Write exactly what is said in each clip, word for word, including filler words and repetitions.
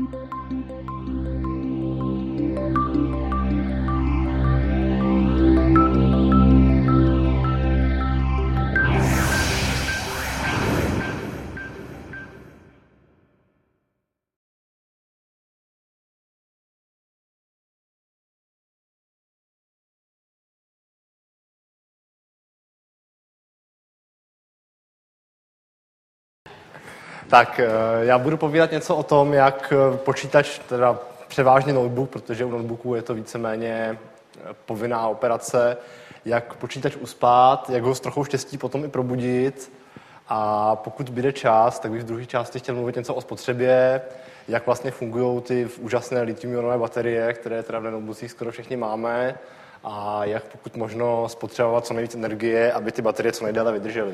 Tak já budu povídat něco o tom, jak počítač, teda převážně notebook, protože u notebooku je to víceméně povinná operace, jak počítač uspát, jak ho s trochou štěstí potom i probudit. A pokud bude čas, tak bych v druhé části chtěl mluvit něco o spotřebě, jak vlastně fungují ty úžasné lithium-ionové baterie, které teda v noteboocích skoro všichni máme, a jak pokud možno spotřebovat co nejvíc energie, aby ty baterie co nejdéle vydržely.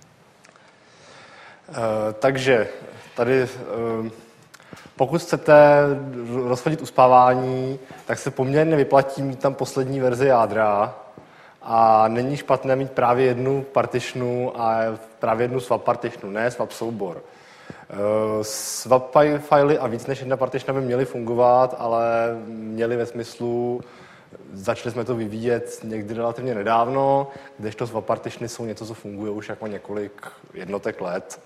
Uh, takže tady, uh, pokud chcete rozchodit uspávání, tak se poměrně vyplatí mít tam poslední verzi jádra a není špatné mít právě jednu partitionu a právě jednu swap partitionu, ne swap soubor. Uh, swap filey a víc než jedna partitiona by měly fungovat, ale měly ve smyslu, začali jsme to vyvíjet někdy relativně nedávno, kdežto swap partitiony jsou něco, co funguje už jako několik jednotek let.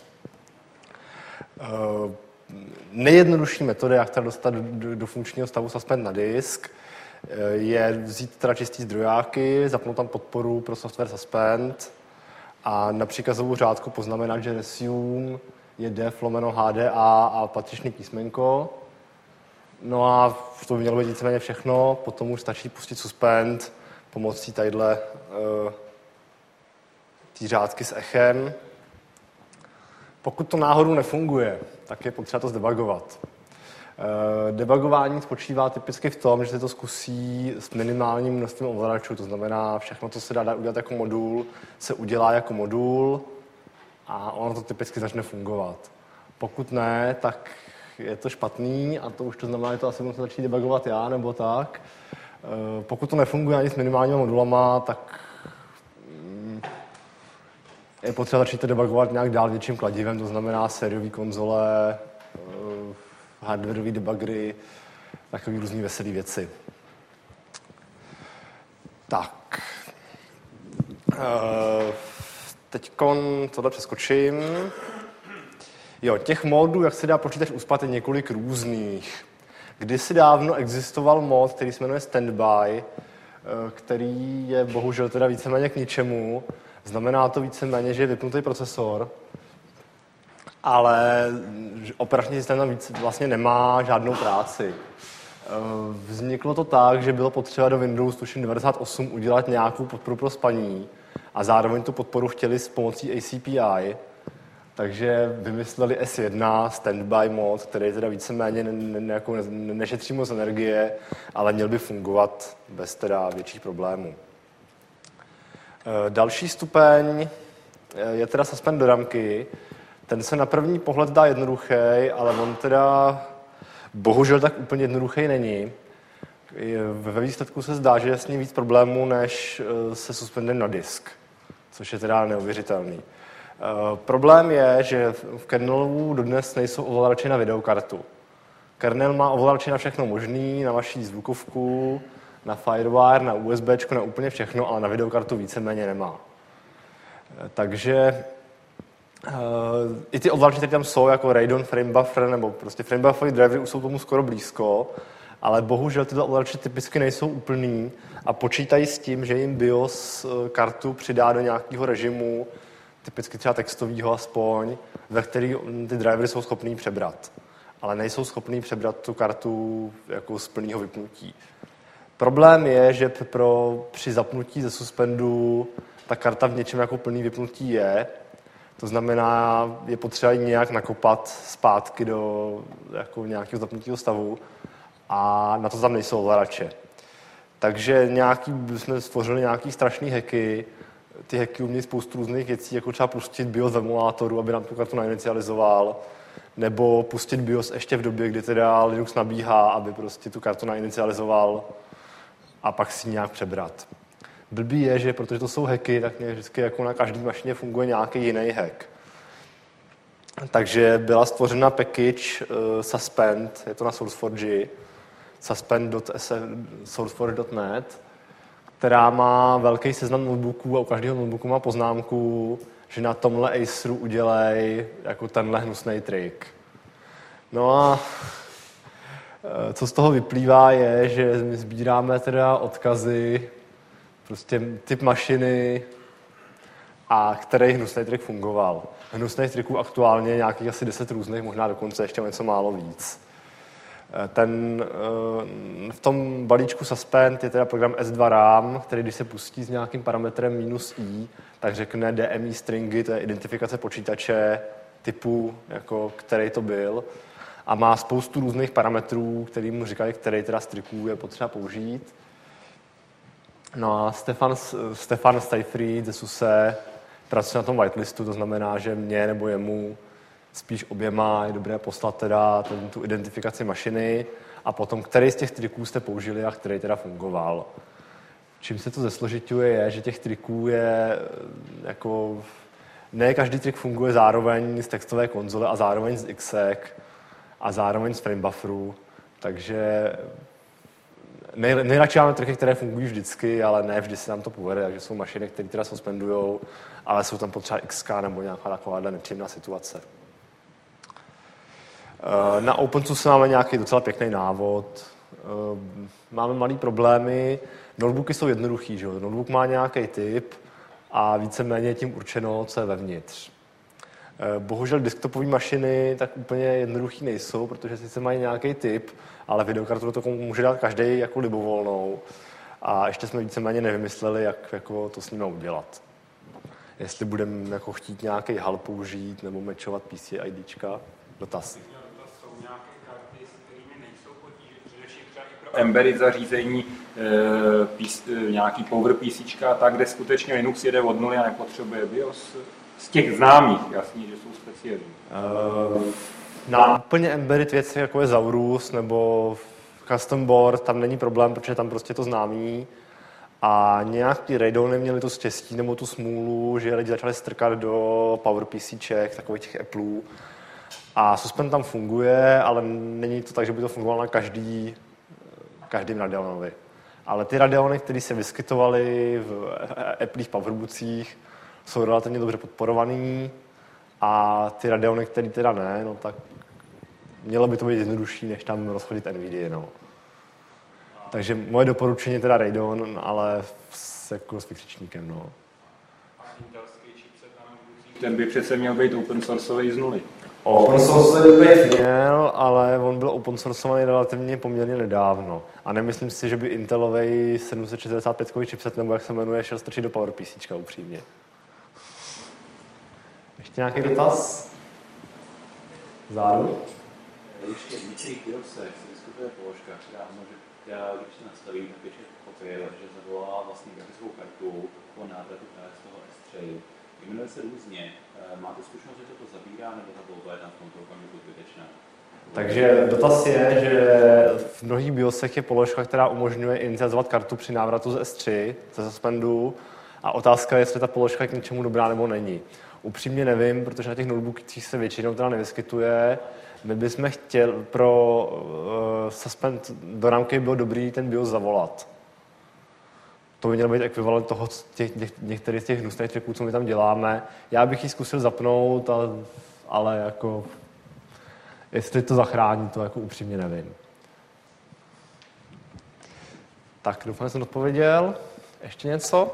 Uh, nejjednodušší metoda, jak teda dostat do, do, do funkčního stavu suspend na disk, uh, je vzít teda čistý zdrojáky, zapnout tam podporu pro software suspend a na příkazovou řádku poznamenat, že resume je def lomeno H D A a patřičný písmenko. No a to by mělo být víceméně všechno, potom už stačí pustit suspend pomocí tadyhle uh, té řádky s echem. Pokud to náhodou nefunguje, tak je potřeba to zdebugovat. E, debugování spočívá typicky v tom, že se to zkusí s minimálním množstvím ovladačů, to znamená, všechno, co se dá udělat jako modul, se udělá jako modul a ono to typicky začne fungovat. Pokud ne, tak je to špatný a to už to znamená, že to asi musím začít debugovat já nebo tak. E, pokud to nefunguje ani s minimálními modulama, tak je potřeba začít to debugovat nějak dál větším kladivem, to znamená sériové konzole, uh, hardwareové debuggery, takové různý veselé věci. Tak. Uh, teďkon tohle přeskočím. Jo, těch módů, jak se dá počítač uspat, je několik různých. Kdysi dávno existoval mód, který se jmenuje Standby, který je bohužel teda víceméně k ničemu. Znamená to víceméně, že je vypnutý procesor, ale operační systém tam víc vlastně nemá žádnou práci. Vzniklo to tak, že bylo potřeba do Windows tuším devadesát osm udělat nějakou podporu pro spaní a zároveň tu podporu chtěli s pomocí A C P I, takže vymysleli S jedna standby mod, který teda víceméně ne, ne, jako ne, nešetří moc energie, ale měl by fungovat bez teda větších problémů. Další stupeň je teda suspend do ramky. Ten se na první pohled dá jednoduchý, ale on teda bohužel tak úplně jednoduchý není. Ve výsledku se zdá, že je s ním víc problémů, než se suspendem na disk, což je teda neuvěřitelný. Problém je, že v kernelu dodnes nejsou ovladače na videokartu. Kernel má ovladače na všechno možný, na vaši zvukovku, na Firewire, na USBčko, na úplně všechno, ale na videokartu víceméně nemá. Takže uh, i ty ovladače, které tam jsou, jako Radeon Frame Buffer nebo prostě Frame Buffer drivery, už jsou tomu skoro blízko, ale bohužel tyto ovladače typicky nejsou úplný a počítají s tím, že jim BIOS kartu přidá do nějakého režimu, typicky třeba textového aspoň, ve který ty drivery jsou schopný přebrat. Ale nejsou schopný přebrat tu kartu jako z plného vypnutí. Problém je, že pro, při zapnutí ze suspendu ta karta v něčem jako plný vypnutí je. To znamená, je potřeba ji nějak nakopat zpátky do jako nějakého zapnutého stavu a na to tam nejsou ovladače. Takže nějaký, jsme stvořili nějaký strašný hacky. Ty hacky umějí spoustu různých věcí, jako třeba pustit BIOS v emulátoru, aby nám tu kartu nainicializoval, nebo pustit BIOS ještě v době, kdy teda Linux nabíhá, aby prostě tu kartu nainicializoval a pak si nějak přebrat. Blbý je, že protože to jsou hacky, tak vždycky jako na každé mašině funguje nějaký jiný hack. Takže byla stvořena package uh, Suspend, je to na SourceForge, suspend tečka sourceforge tečka net, která má velký seznam notebooků a u každého notebooku má poznámku, že na tomhle Aceru udělej jako tenhle hnusný trik. No a co z toho vyplývá je, že my sbíráme teda odkazy, prostě typ mašiny a který hnusný trik fungoval. Hnusných triků aktuálně nějakých asi deset různých, možná dokonce ještě něco málo víc. Ten, v tom balíčku Suspend je teda program S dva RAM, který když se pustí s nějakým parametrem minus i, tak řekne D M I stringy, to je identifikace počítače typu, jako který to byl. A má spoustu různých parametrů, který mu říkají, který teda z triků je potřeba použít. No a Stefan, Stefan Seyfried ze SUSE pracuje na tom whitelistu, to znamená, že mě nebo jemu spíš oběma je dobré poslat teda ten, tu identifikaci mašiny a potom, který z těch triků jste použili a který teda fungoval. Čím se to zesložituje je, že těch triků je jako... Ne každý trik funguje zároveň z textové konzole a zároveň z exec a zároveň z framebufferu, takže nej, nejradši máme triky, které fungují vždycky, ale ne vždy se nám to povede, takže jsou mašiny, které teda suspendujou, ale jsou tam potřeba X K nebo nějaká taková nepříjemná situace. Na OpenSUSE máme nějaký docela pěkný návod. Máme malý problémy. Notebooky jsou jednoduchý, že jo? Notebook má nějaký typ a víceméně je tím určeno, co je vevnitř. Bohužel desktopové mašiny tak úplně jednoduchý nejsou, protože sice mají nějaký typ, ale videokartu do toho může dát každý jako libovolnou. A ještě jsme víceméně nevymysleli, jak jako to s nimi udělat. Jestli budeme jako chtít nějaký hal použít nebo mečovat P C IDčka. Dotaz. Embedded zařízení, e, pís, e, nějaký Power PCčka, tak, kde skutečně Linux jede od nuly a nepotřebuje BIOS. Z těch známých, jasně, že jsou speciální. Uh, na úplně embedded věci, jako je Zaurus nebo Custom Board, tam není problém, protože tam prostě to známý. A nějaký Raidony měli to štěstí nebo tu smůlu, že lidi začali strkat do Power PCček, takových těch Appleů. A Suspend tam funguje, ale není to tak, že by to fungovalo na každý každým Radeonovi. Ale ty Radeony, které se vyskytovaly v Appleích Powerboocích, jsou relativně dobře podporovaný a ty Radeony, které teda ne, no tak mělo by to být jednodušší, než tam rozchodit NVIDIA, no. Takže moje doporučení je teda Radeon, ale s, jako s vykřičníkem, no. Ten by přece měl být open sourceový z nuly. Open source by měl, ale on byl open sourceovaný relativně poměrně nedávno. A nemyslím si, že by Intelovej sedm set šedesát pět chipset, nebo jak se jmenuje, šel strčit do PowerPCčka upřímně. Ještě nějaký dotaz? Záru? Ještě v některých BIOSech se diskutuje položka, která může, která když se nastaví, tak pěčet kopie, že zavolá vlastní grafickou kartu po návratu právě z toho S tři. Jmenuje se různě. Máte zkušenost, že to zabírá, nebo ta volba je tam v tomto okamžiku zbytečná? Takže dotaz je, že v mnohých BIOSech je položka, která umožňuje inicializovat kartu při návratu z S tři, ze suspendu, a otázka je, jestli ta položka je k něčemu dobrá nebo není. Upřímně nevím, protože na těch notebookích se většinou teda nevyskytuje. My bychom chtěli pro uh, suspend do rámky bylo dobrý ten BIOS zavolat. To by měl být ekvivalent toho, těch, těch, některých z těch hnusných triků, co my tam děláme. Já bych ji zkusil zapnout, ale, ale jako, jestli to zachrání, to jako upřímně nevím. Tak, doufám, že jsem odpověděl. Ještě něco?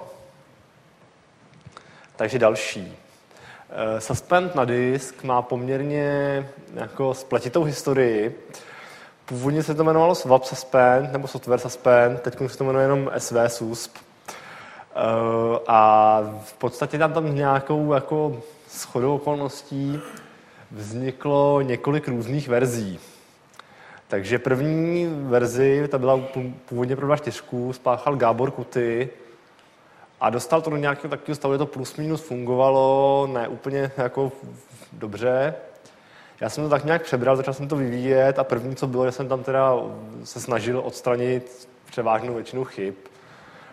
Takže další. Suspend na disk má poměrně jako spletitou historii. Původně se to jmenovalo Swap Suspend nebo Software Suspend, teď se to jmenuje jenom S V susp. A v podstatě tam tam nějakou jako shodou okolností vzniklo několik různých verzí. Takže první verzi, ta byla původně pro dva čtyři, spáchal Gábor Kuty a dostal to do nějakého takového stavu, že to plus minus fungovalo, ne úplně jako dobře. Já jsem to tak nějak přebral, začal jsem to vyvíjet a první, co bylo, že jsem tam teda se snažil odstranit převážnou většinu chyb.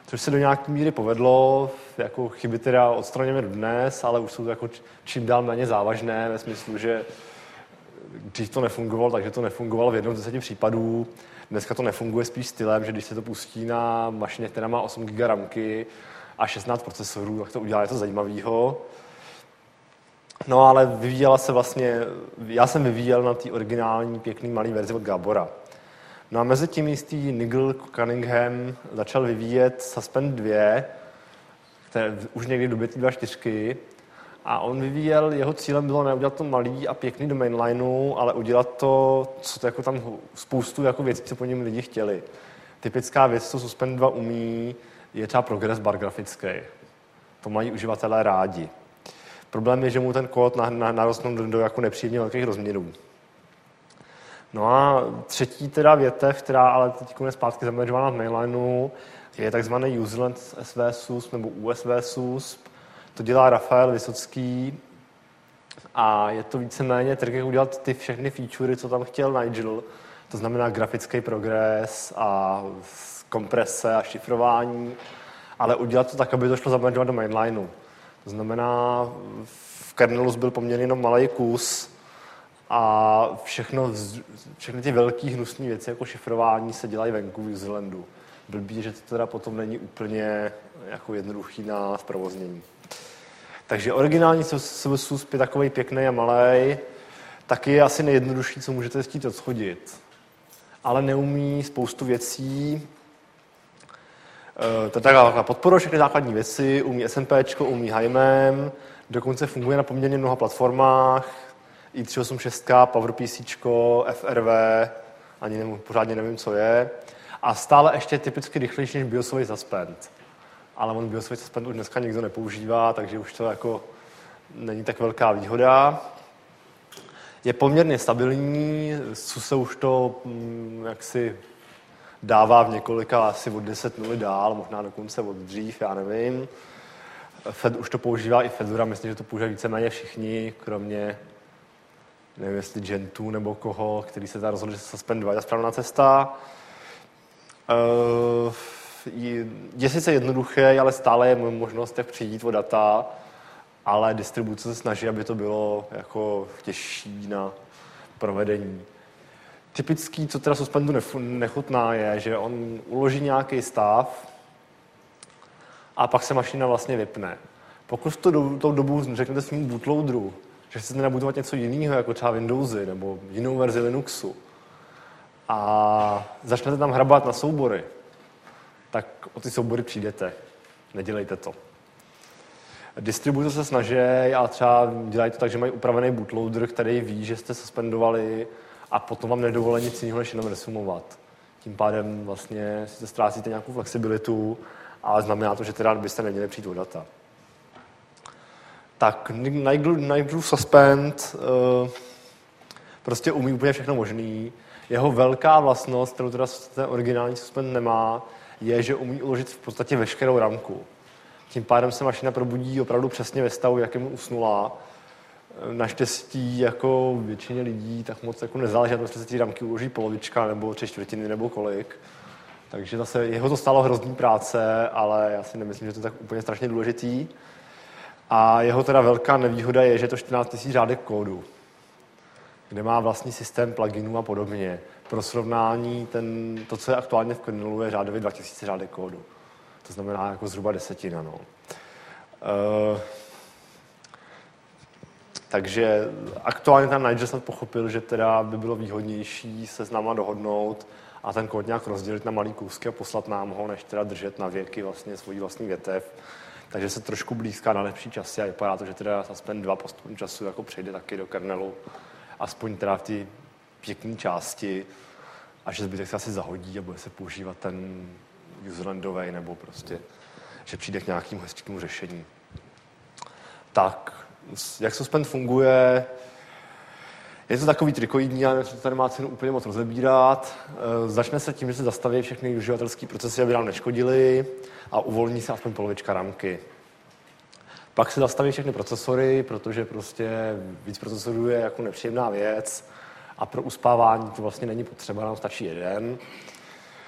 což se do nějaké míry povedlo, jako chyby teda odstraněme dnes, ale už jsou to jako čím dál méně závažné, ve smyslu, že dřív to nefungovalo, takže to nefungovalo v jednom z deseti případů. Dneska to nefunguje spíš stylem, že když se to pustí na mašině, která má osm giga ramky a šestnáct procesorů, tak to udělá něco zajímavého. No ale vyvíjela se vlastně, já jsem vyvíjel na té originální pěkný malý verzi od Gábora. No a mezi tím jistý Nigel Cunningham začal vyvíjet Suspend dva, které už někdy do Beta dva čtyři, a on vyvíjel, jeho cílem bylo neudělat to malý a pěkný do mainlineu, ale udělat to, co to jako tam spoustu jako věcí, co po něm lidi chtěli. Typická věc, co Suspend dva umí, je třeba progress bar grafický. To mají uživatelé rádi. Problém je, že mu ten kód narostnou do, do jako nepříjemně velkých rozměrů. No a třetí teda větev, která ale teď je zpátky zaměřována v mainlineu, je takzvaný userland S V S U S P nebo U S V S U S P. To dělá Rafael Vysocký a je to víceméně trik, jak udělat ty všechny featurey, co tam chtěl Nigel. To znamená grafický progres a komprese a šifrování, ale udělat to tak, aby to šlo zaměřovat do mainlineu. To znamená, v kernelu byl poměrně jenom malý kus a všechno, všechny ty velký hnusné věci jako šifrování se dělají venku v userlandu. Blbý, že to teda potom není úplně jako jednoduchý na zprovoznění. Takže originální S V S U S P je takovej pěkný a malej, taky je asi nejjednodušší, co můžete chtít odschodit. Ale neumí spoustu věcí. To tak podporuje všechny základní věci, umí SMPčko, umí HiMem, dokonce funguje na poměrně mnoha platformách, i tři osm šest, PowerPCčko, F R V, ani nevím, pořádně nevím, co je. A stále ještě typicky rychlejší než BIOSový Suspend. Ale on BIOSový Suspend už dneska nikdo nepoužívá, takže už to jako není tak velká výhoda. Je poměrně stabilní, S U S už to mm, jaksi dává v několika asi od deset nul dál, možná dokonce od dřív, já nevím. Fed už to používá i Fedora, myslím, že to používají víceméně všichni, kromě, nevím, jestli Gentoo nebo koho, který se teda rozhodl, že Suspend dva je ta správná cesta. Uh, je sice jednoduché, ale stále je možnost, jak přijít o data, ale distribuce se snaží, aby to bylo jako těžší na provedení. Typický, co teda Suspendu nechutná, je, že on uloží nějaký stav a pak se mašina vlastně vypne. Pokud to do, tou dobu řeknete svým bootloaderu, že chcete nabudovat něco jiného, jako třeba Windowsy nebo jinou verzi Linuxu, a začnete tam hrabat na soubory, tak o ty soubory přijdete. Nedělejte to. Distributor se snaží a třeba dělají to tak, že mají upravený bootloader, který ví, že jste suspendovali a potom vám nedovolí nic jiného, než jenom resumovat. Tím pádem vlastně si ztrácíte nějakou flexibilitu, ale znamená to, že teda byste neměli přijít o data. Tak Nigel Suspend uh, prostě umí úplně všechno možný. Jeho velká vlastnost, kterou teda ten originální Suspend nemá, je, že umí uložit v podstatě veškerou ramku. Tím pádem se mašina probudí opravdu přesně ve stavu, jakým usnula. Naštěstí jako většině lidí tak moc jako nezáleží na tom, jestli se ty ramky uloží polovička nebo tři čtvrtiny nebo kolik. Takže zase jeho to stálo hrozný práce, ale já si nemyslím, že to je tak úplně strašně důležitý. A jeho teda velká nevýhoda je, že je to čtrnáct tisíc řádek kódu, kde má vlastní systém pluginů a podobně. Pro srovnání ten, to, co je aktuálně v kernelu, je řádově dva tisíce řádek kódu. To znamená jako zhruba desetina. No. Uh, takže aktuálně ten Nigel snad pochopil, že teda by bylo výhodnější se s náma dohodnout a ten kód nějak rozdělit na malý kousky a poslat nám ho, než teda držet na věky vlastně svoji vlastní větev. Takže se trošku blízká na lepší časy a vypadá to, že teda Suspend dva postupem času jako přejde taky do kernelu, aspoň teda v té pěkné části, a že zbytek se asi zahodí a bude se používat ten userlandovej, nebo prostě, že přijde k nějakému hezčímu řešení. Tak, jak Suspend funguje, je to takový trikoidní, ale to tady má cenu úplně moc rozebírat. Začne se tím, že se zastaví všechny uživatelské procesy, aby nám neškodily, a uvolní se aspoň polovička ramky. Pak se zastaví všechny procesory, protože prostě víc procesorů je jako nepříjemná věc a pro uspávání to vlastně není potřeba, nám stačí jeden.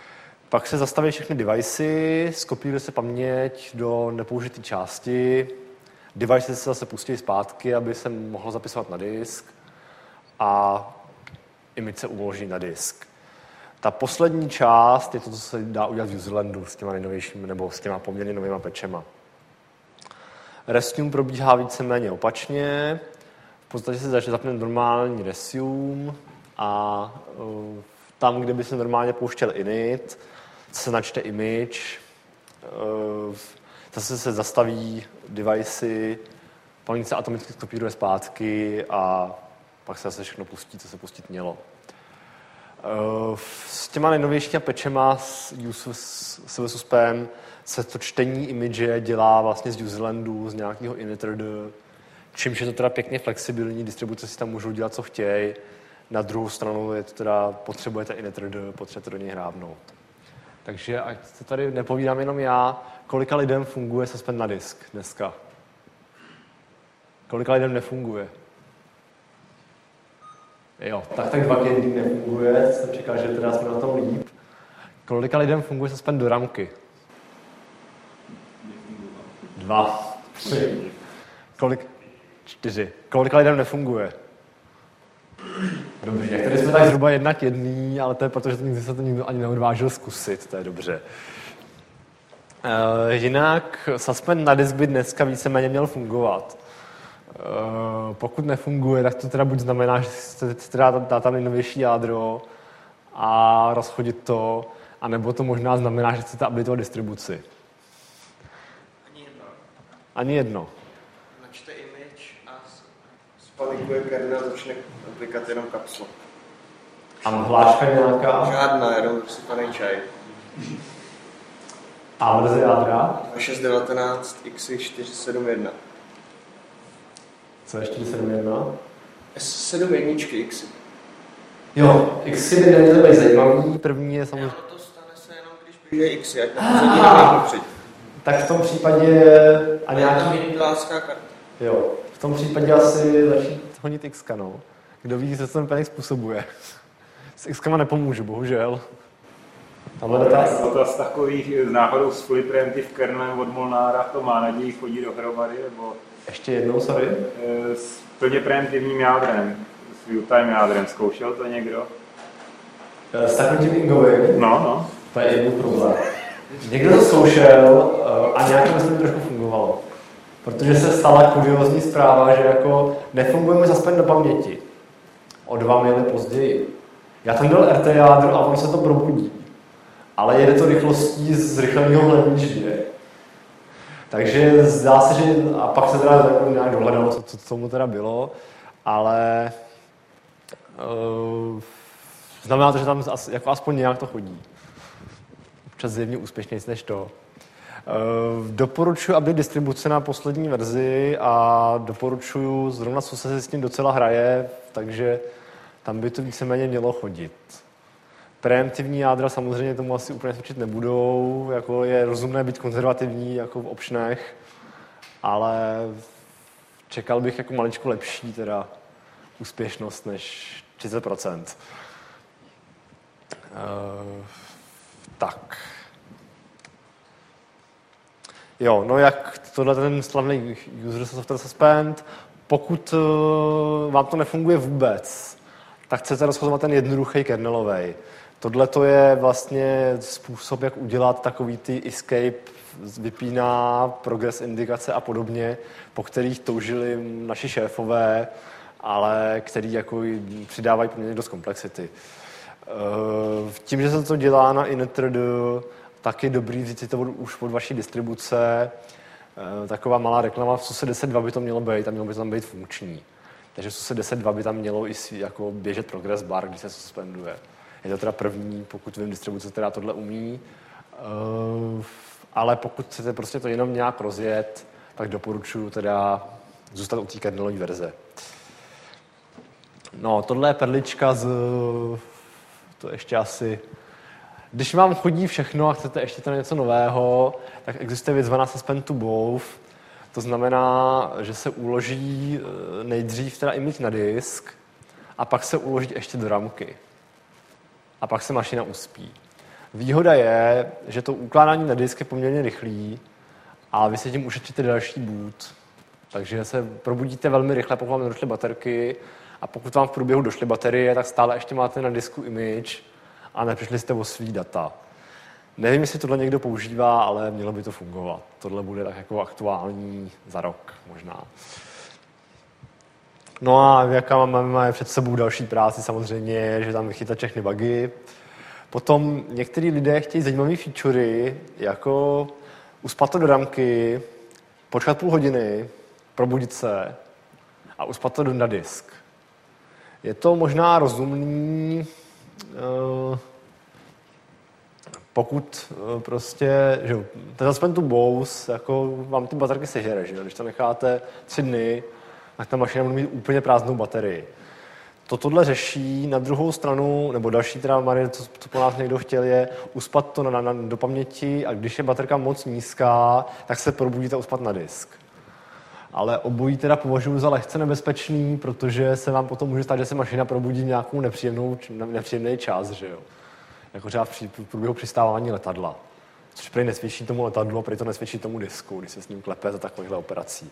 Pak se zastaví všechny devicey, skopíruje se paměť do nepoužité části, devicey se zase pustí zpátky, aby se mohlo zapisovat na disk a image se uloží na disk. Ta poslední část je to, co se dá udělat v userlandu s těma nejnovějšími nebo s těma poměrně novýma patchema. Resume probíhá víceméně opačně. V podstatě se začne zapne normální resume a uh, tam, kde by se normálně pouštěl init, se načte image, uh, zase se zastaví devicey, paměť se automaticky skopíruje zpátky a pak se zase všechno pustí, co se pustit mělo. Uh, s těma nejnovějšíma patchema s SVSuspem se to čtení image dělá vlastně z userlandu, z nějakého initRD, čímž je to teda pěkně flexibilní, distribuce si tam můžou dělat, co chtějí. Na druhou stranu je to teda, potřebujete initRD, potřebujete do něj hrábnout. Takže ať se tady nepovídám jenom já, kolika lidem funguje suspend na disk dneska? Kolika lidem nefunguje? Jo, tak tak dva gendy nefunguje, jsem čekal, že teda jsme na tom líp. Kolika lidem funguje suspend do ramky? Dva. Tři. Kolik? Čtyři. Kolika lidem nefunguje? Dobře, jak tady jsme tak zhruba jedna k jedný, ale to je proto, že to nikdy se to nikdo ani neodvážil zkusit, to je dobře. Uh, jinak suspend na disk by dneska víceméně měl fungovat. Uh, pokud nefunguje, tak to teda buď znamená, že se teda dá tam nejnovější jádro a rozchodit to, anebo to možná znamená, že chcete updateovat distribuci. Ani jedno. Ani jedno. Načte image a spanikuje kernel, začne aplikat jenom kapslo. A hláška nějaká? Žádná, jenom sypanej čaj. A verze jádra? dva šest devatenáct X čtyři sedm jedna. Co ještě sedm jedna? S sedm jedničky X. Jo, X by nebyly zajímavý. První je samozřejmě... Ale to stane se jenom, když běží X, ať na pozadí Tak v tom případě... A nějaký... Inteláská karta. Jo, v tom případě asi začít honit X, no. Kdo ví, co ten peněk způsobuje. S X-kama nepomůžu, bohužel. Tamhle dotaz. Dotaz takových s náhodou s fully preemptive kernelem od Molnára, to má naději chodí dohromady, nebo Ještě jednou, sorry. s plně preemptivním jádrem, s real-time jádrem. Zkoušel to někdo? S takovým ingovým? No, no. To je jeden problém. Někdo to zkoušel a nějakým způsobem trošku fungovalo. Protože se stala kuriózní zpráva, že jako nefungujeme suspend do paměti. O dva maily později. Já tam dal R T jádro a on se to probudí. Ale jede to rychlostí z rychlého hledniště. Takže zdá se, že... A pak se teda jako nějak dohledalo, co, co, co mu teda bylo. Ale... Uh, znamená to, že tam as, jako aspoň nějak to chodí. Občas zjevně úspěšnějc než to. Uh, doporučuji, aby distribuce na poslední verzi a doporučuji, zrovna co se s tím docela hraje, takže tam by to víceméně mělo chodit. Preemptivní jádra samozřejmě tomu asi úplně svědčit nebudou, jako je rozumné být konzervativní jako v optionech, ale čekal bych jako maličko lepší teda úspěšnost než třicet procent. Uh, tak. Jo, no jak tohle ten slavný user software suspend, pokud uh, vám to nefunguje vůbec, tak chcete rozchozovat ten jednoduchý kernelovej. Tohle to je vlastně způsob, jak udělat takový ty escape, vypíná, progress indikace a podobně, po kterých toužili naši šéfové, ale který jako přidávají poměrně dost komplexity. Tím, že se to dělá na initRD, tak je dobrý vzít si to už od vaší distribuce. Taková malá reklama, v S U S E deset dva by to mělo být a mělo by to tam být funkční. Takže v S U S E deset dva by tam mělo i jako běžet progress bar, když se suspenduje. Je to teda první, pokud vím, distribuce teda tohle umí. Ale pokud chcete prostě to jenom nějak rozjet, tak doporučuji teda zůstat u té kernelové verze. No, tohle je perlička z... To ještě asi... Když vám chodí všechno a chcete ještě tady něco nového, tak existuje věc zvaná suspend to both. To znamená, že se uloží nejdřív teda image na disk a pak se uloží ještě do ramky. A pak se mašina uspí. Výhoda je, že to ukládání na disk je poměrně rychlý a vy si tím ušetříte další boot. Takže se probudíte velmi rychle, pokud vám nedošly baterky a pokud vám v průběhu došly baterie, tak stále ještě máte na disku image a nepřišli jste o svý data. Nevím, jestli tohle někdo používá, ale mělo by to fungovat. Tohle bude tak jako aktuální za rok možná. No a jaká máme před sebou další práci samozřejmě, že tam vychytat všechny bugy. Potom některý lidé chtějí zajímavé featurey, jako uspat to do ramky, počkat půl hodiny, probudit se a uspat to na disk. Je to možná rozumný, pokud prostě, že ten Suspend to Bose, jako vám ty baterky sežere, že když to necháte tři dny, tak ta mašina bude mít úplně prázdnou baterii. To tohle řeší, na druhou stranu, nebo další teda, Marie, co, co po nás někdo chtěl, je uspat to na, na, na, do paměti a když je baterka moc nízká, tak se probudíte a uspat na disk. Ale obojí teda považuji za lehce nebezpečný, protože se vám potom může stát, že se mašina probudí v nějakou nepříjemnou, nepříjemný čas, že jo. Jako třeba v průběhu přistávání letadla. Což prý nesvědčí tomu letadlu a prý to nesvědčí tomu disku, když se s ním klepe za takovýchhle operací.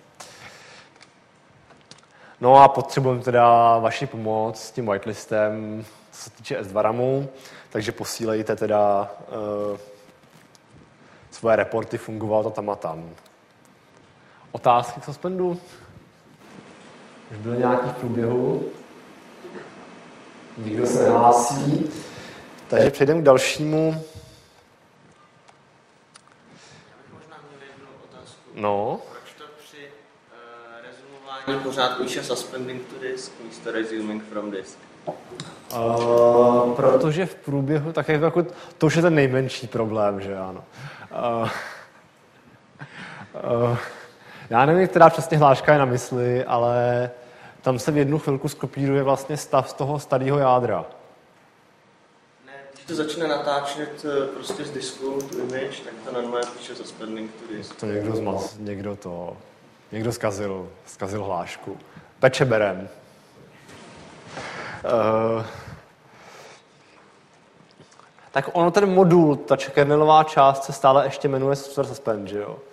No a potřebujeme teda vaši pomoc s tím whitelistem, co se týče S dva ramu, takže posílejte teda uh, svoje reporty, fungoval to tam a tam. Otázky k Suspendu? Už bylo nějaký v průběhu? Nikdo se nehlásí. Takže přejdeme k dalšímu. Já bych možná měl jednu otázku. No. Proč to při uh, rezumování pořád píše suspending to disk místo resuming from disk? Uh, protože v průběhu, tak jako, to už je ten nejmenší problém, že ano. Uh, uh, já nevím, která přesně hláška je na mysli, ale tam se v jednu chvilku skopíruje vlastně stav z toho starého jádra. Ne, když to začne natáčet prostě z disku, tu image, tak to normálně píše suspending to disk. To někdo zmaz, někdo to, někdo zkazil, zkazil hlášku. Peče berem. Uh, tak ono ten modul, ta kernelová část se stále ještě jmenuje Software Suspend, že jo?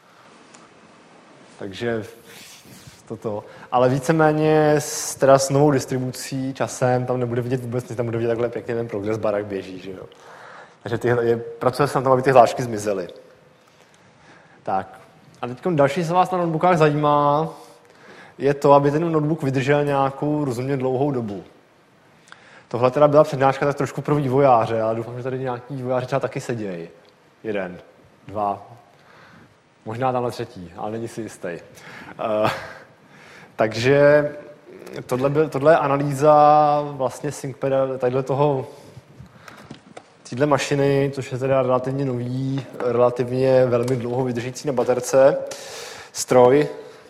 Takže toto. Ale víceméně s, teda s novou distribucí časem tam nebude vidět vůbec nic, tam bude vidět takhle pěkně ten progress bar, jak běží, že jo? Takže ty, je, pracuje se na tom, aby ty hlášky zmizely. Tak. A teď další, co vás na notebookách zajímá, je to, aby ten notebook vydržel nějakou rozumně dlouhou dobu. Tohle teda byla přednáška tak trošku pro vývojáře, ale doufám, že tady nějaký vývojáři třeba taky sedějí. Jeden, dva, možná tamhle třetí, ale není si jistý. Uh, takže tohle, byl, tohle je analýza vlastně ThinkPada, tadyhle toho, téhle mašiny, což je teda relativně nový, relativně velmi dlouho vydržící na baterce stroj.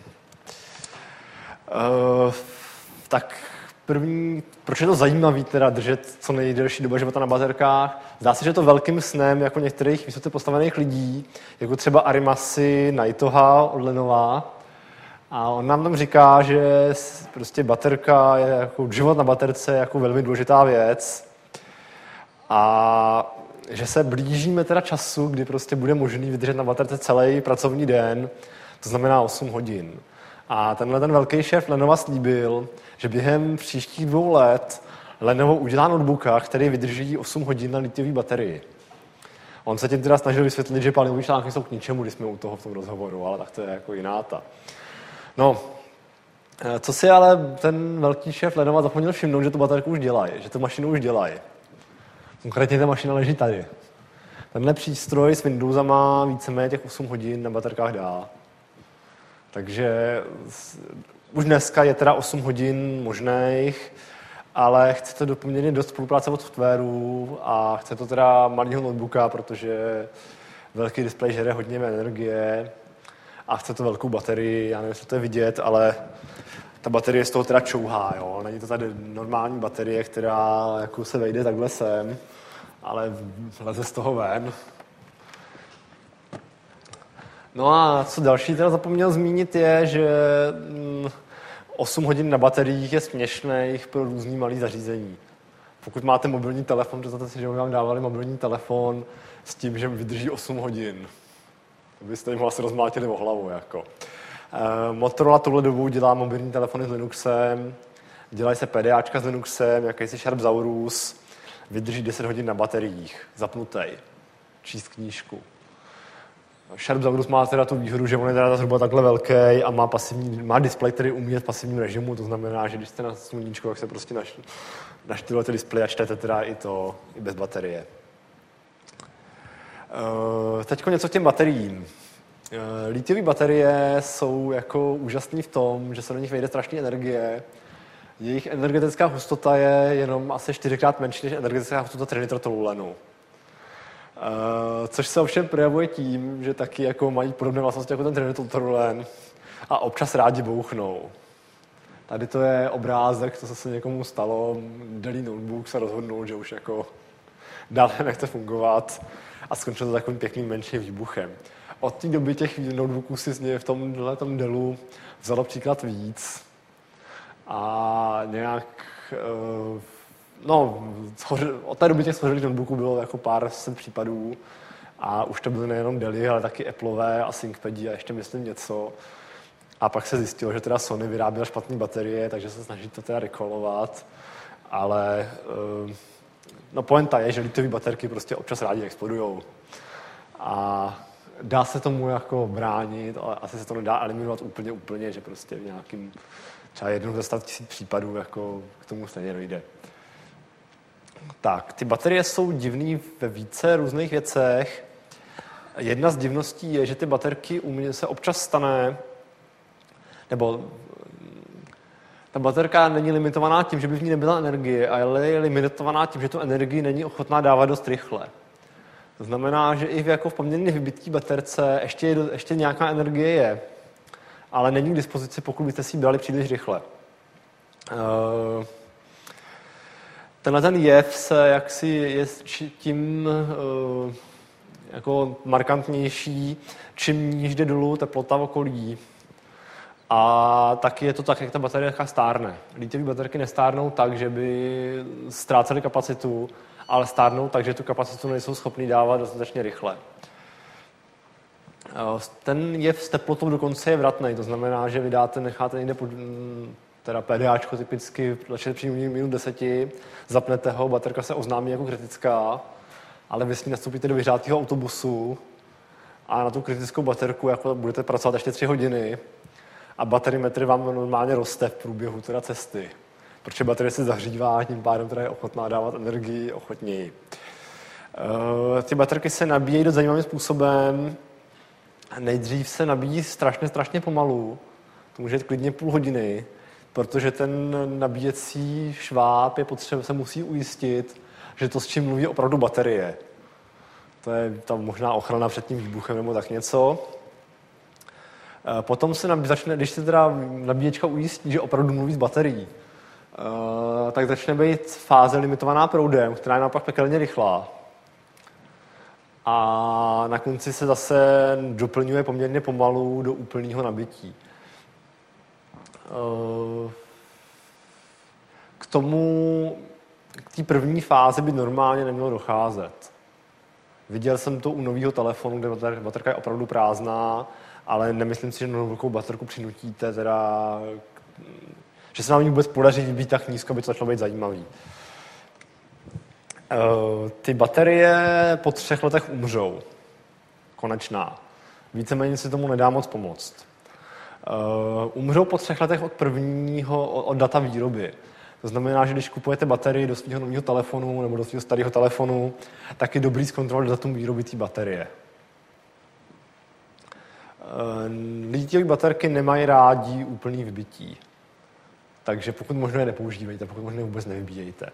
Uh, tak první, proč je to zajímavý teda držet co nejdelší doba života na baterkách? Zdá se, že to velkým snem jako některých vysoce postavených lidí, jako třeba Arimasi Naitoha od Lenova. A on nám tam říká, že prostě baterka je jako život na baterce jako velmi důležitá věc. A že se blížíme teda času, kdy prostě bude možný vydržet na baterce celý pracovní den, to znamená osm hodin. A tenhle ten velký šéf Lenova slíbil, že během příštích dvou let Lenovo udělá notebooka, který vydrží osm hodin na litiové baterii. On se tím teda snažil vysvětlit, že palivové články jsou k ničemu, když jsme u toho v tom rozhovoru, ale tak to je jako jiná ta. No, co si ale ten velký šéf Lenova zapomněl všimnout, že tu baterku už dělají, že tu mašinu už dělají. Konkrétně ta mašina leží tady. Tenhle přístroj s Windowsama víceméně těch osm hodin na baterkách dá. Takže už dneska je teda osm hodin možných, ale chce to poměrně dost spolupráce od softwaru a chce to teda malýho notebooka, protože velký displej žere hodně energie a chce to velkou baterii, já nevím, jestli to je vidět, ale ta baterie z toho teda čouhá, jo. Není to tady normální baterie, která jako se vejde takhle sem, ale leze z toho ven. No a co další teda zapomněl zmínit je, že osm hodin na bateriích je směšných pro různý malý zařízení. pokud máte mobilní telefon, představte si, že by vám dávali mobilní telefon s tím, že vydrží osm hodin. To byste jim asi rozmlátili o hlavu. Jako. E, Motorola touhle dobu dělá mobilní telefony s Linuxem, dělají se PDAčka s Linuxem, jakýsi Sharpzaurus, vydrží deset hodin na bateriích, zapnutej, číst knížku. Sharpzaurus má teda tu výhodu, že on je teda zhruba takhle velký a má, pasivní, má displej, který umí v pasivním režimu, to znamená, že když jste na sluníčku, tak se prostě naš, naštylujete displej a čtete teda i to, i bez baterie. Uh, teďko něco k těm bateriím. Uh, Litiové baterie jsou jako úžasný v tom, že se do nich vejde strašně energie. Jejich energetická hustota je jenom asi čtyřikrát menší než energetická hustota trinitrotolulenu. Uh, což se ovšem projevuje tím, že taky jako mají podobné vlastnosti jako ten trinitrotolulen a občas rádi bouchnou. Tady to je obrázek, to se někomu stalo, Dell notebook se rozhodnul, že už jako dále nechce fungovat a skončil to takovým pěkným menším výbuchem. Od té doby těch notebooků si z něj v tomhle tom Dellu vzalo příklad víc a nějak, no, od té doby těch schořelých notebooků bylo jako pár set případů a už to byly nejenom Delly, ale taky Appleové a ThinkPadi a ještě myslím něco. A pak se zjistilo, že teda Sony vyráběla špatné baterie, takže se snaží to teda rekolovat, ale no pointa je, že litové baterky prostě občas rádi explodujou. A dá se tomu jako bránit, ale asi se to nedá eliminovat úplně úplně, že prostě v nějakým třeba jednou ze sta tisíc případů jako k tomu stejně dojde. Tak, ty baterie jsou divný ve více různých věcech. Jedna z divností je, že ty baterky u mě se občas stane, nebo ta baterka není limitovaná tím, že by v ní nebyla energie, ale je limitovaná tím, že tu energii není ochotná dávat dost rychle. To znamená, že i v, jako v poměrně vybitý baterce ještě, ještě nějaká energie je, ale není k dispozici, pokud byste si ji brali příliš rychle. Uh, tenhle ten jev se jaksi je tím uh, jako markantnější, čím níž jde dolů teplota v okolí. A taky je to tak, jak ta baterka stárne. Litiové baterky nestárnou tak, že by ztrácely kapacitu, ale stárnou tak, že tu kapacitu nejsou schopný dávat dostatečně rychle. Ten jev s teplotou dokonce je vratný, to znamená, že vydáte, necháte někde pod, teda PDAčko typicky začne při minus deseti, zapnete ho, baterka se oznámí jako kritická, ale vy s ní nastoupíte do vyhřátého autobusu a na tu kritickou baterku jako budete pracovat ještě tři hodiny a bateriometr vám normálně roste v průběhu teda cesty, protože baterie se zahřívá a tím pádem teda je ochotná dávat energii ochotněji. Uh, ty baterky se nabíjejí dost zajímavým způsobem. Nejdřív se nabíjí strašně, strašně pomalu. To může jít klidně půl hodiny, protože ten nabíjecí šváb je potřeba, se musí ujistit, že to, s čím mluví, opravdu baterie. To je tam možná ochrana před tím výbuchem nebo tak něco. Potom se nabí, začne, když se teda nabíječka ujistí, že opravdu mluví s baterií, tak začne být fáze limitovaná proudem, která je naopak pekelně rychlá. A na konci se zase doplňuje poměrně pomalu do úplného nabití. K tomu, k té první fázi by normálně nemělo docházet. Viděl jsem to u nového telefonu, kde baterka je opravdu prázdná, ale nemyslím si, že novou baterku přinutíte, teda, že se nám vůbec podaří být tak nízko, aby to začalo být zajímavý. Ty baterie po třech letech umřou. Konečná. Víceméně si tomu nedá moc pomoct. Umřou po třech letech od prvního, od data výroby. To znamená, že když kupujete baterii do svého nového telefonu nebo do svého starého telefonu, tak je dobrý zkontrolovat datum výroby té baterie. Litiové baterky nemají rádi úplný vybití. Takže pokud možno je nepoužívejte, pokud možno je vůbec nevybíjejte.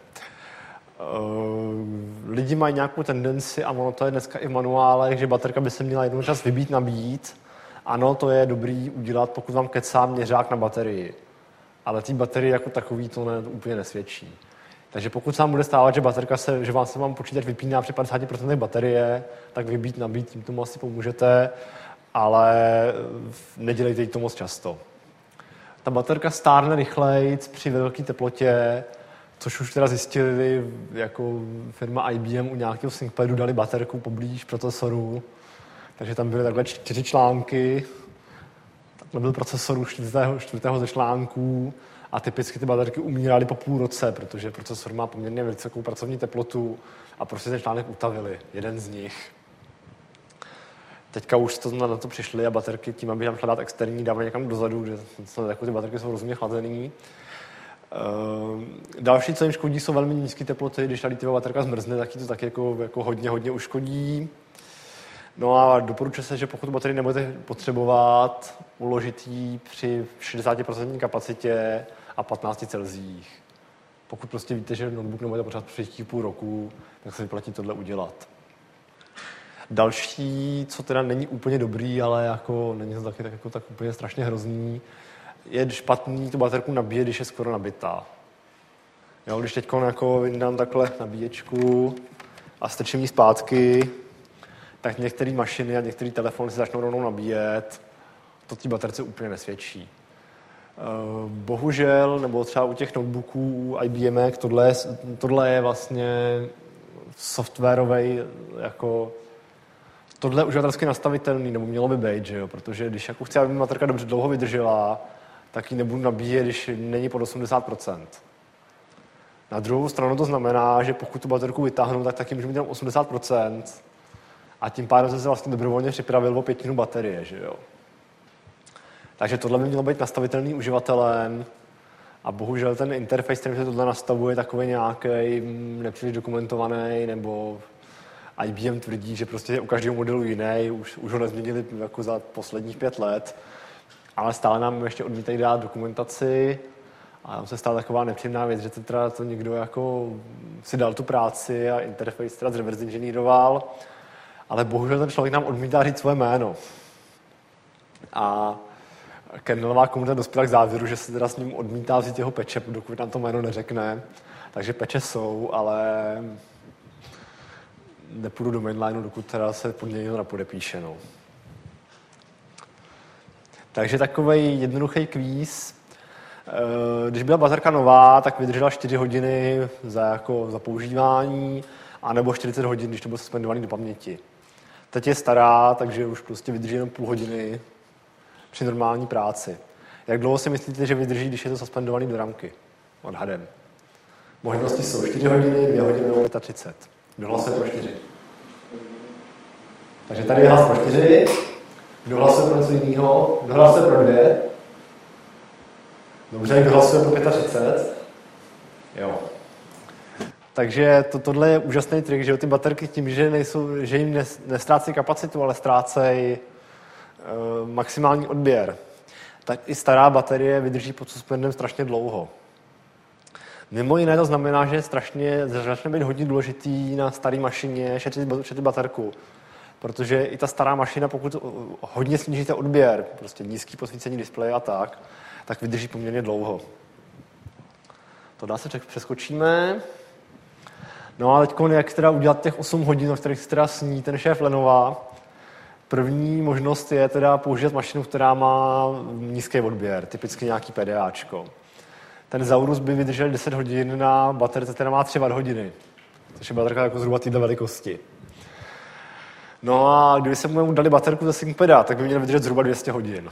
Lidi mají nějakou tendenci, a ono to je dneska i v manuálech, že baterka by se měla jednou čas vybít, nabít. Ano, to je dobrý udělat, pokud vám kecá měřák na baterii. Ale té baterie jako takový to ne, úplně nesvědčí. Takže pokud se vám bude stávat, že baterka se, že vám se vám počítač vypíná při padesát procent baterie, tak vybít, nabít, tím tomu asi pomůžete, ale nedělejte jí to moc často. Ta baterka stárne rychleji při velké teplotě, Což už teda zjistili jako firma I B M u nějakého ThinkPadu, dali baterku poblíž procesoru, takže tam byly takhle čtyři články, takhle byl procesor už čtvrtého, čtvrtého ze článků a typicky ty baterky umíraly po půl roce, protože procesor má poměrně vysokou pracovní teplotu a prostě ten článek utavili, jeden z nich. Teďka už to na to přišli a baterky tím, aby tam šla dát externí, dávají někam dozadu, kde jako ty baterky jsou rozumně chlazený. Uh, další, co jim škodí, jsou velmi nízké teploty. Když ta litiová baterka zmrzne, tak to taky jako, jako hodně, hodně uškodí. No a doporučuje se, že pokud baterii nebudete potřebovat, uložit ji při šedesát procent kapacitě a patnáct Celsiích. Pokud prostě víte, že notebook nebudete potřebovat příští půl roku, tak se vyplatí tohle udělat. Další, co teda není úplně dobrý, ale jako není to taky tak, jako, tak úplně strašně hrozný, je špatný tu baterku nabíjet, když je skoro nabitá. Jo, když teď jako vyndám takhle nabíječku a strčím ji zpátky, tak některé mašiny a některé telefony se začnou rovnou nabíjet. To té baterce úplně nesvědčí. Bohužel, nebo třeba u těch notebooků I B M, tohle, tohle je vlastně softwarový jako tohle je uživatelsky nastavitelný, nebo mělo by být, že jo? Protože když jako chci, aby mi baterka dobře dlouho vydržela, tak ji nebudu nabíjet, když není pod osmdesát procent. Na druhou stranu to znamená, že pokud tu baterku vytáhnu, tak taky můžu mít jenom osmdesát procent a tím pádem jsem se vlastně dobrovolně připravil o pětinu baterie, že jo? Takže tohle by mělo být nastavitelný uživatelem a bohužel ten interface, který se tohle nastavuje, je takový nějaký nepříliš dokumentovaný, nebo I B M tvrdí, že prostě je u každého modelu jiný, už, už ho nezměnili jako za posledních pět let, ale stále nám ještě odmítají dát dokumentaci a tam se stala taková nepříjemná věc, že to, teda to někdo jako si dal tu práci a interface teda zreverse inženýroval, ale bohužel ten člověk nám odmítá říct svoje jméno. A kernelová komunita dospěla k závěru, že se teda s ním odmítá vzít jeho peče, dokud nám to jméno neřekne. Takže peče jsou, ale nepůjdu do mainlineu, dokud teda se pod něj napodepíše. No. Takže takovej jednoduchý kvíz. Když byla baterka nová, tak vydržela čtyři hodiny za, jako, za používání, anebo čtyřicet hodin, když to bylo suspendovaný do paměti. Teď je stará, takže už prostě vydrží jenom půl hodiny při normální práci. Jak dlouho si myslíte, že vydrží, když je to suspendovaný do ramky? Odhadem. Možnosti jsou čtyři hodiny, dvě hodiny nebo třicet. Kdo hlasuje pro čtyři? Takže tady je hlas pro čtyři. Kdo hlasuje pro něco jiného? Kdo hlasuje pro dvě? Dobře, kdo hlasuje pro třicet pět? Jo. Takže to, tohle je úžasný trik, že ty baterky tím, že, nejsou, že jim nestrácejí kapacitu, ale ztrácejí e, maximální odběr, tak i stará baterie vydrží pod suspendem strašně dlouho. Mimo jiné to znamená, že je strašně, začne být hodně důležitý na staré mašině šetřit, šetřit baterku. Protože i ta stará mašina, pokud hodně snížíte odběr, prostě nízký posvícení displeje a tak, tak vydrží poměrně dlouho. To dá se přeskočíme. No a teď jak teda udělat těch osm hodin, o kterých se teda sní ten šéf Lenova. První možnost je teda použít mašinu, která má nízký odběr, typicky nějaký PDAčko. Ten Zaurus by vydržel deset hodin na baterce, která má tři watthodiny, což je baterka jako zhruba této velikosti. No a kdyby se mu dali baterku ze ThinkPada, tak by měl vydržet zhruba dvě stě hodin.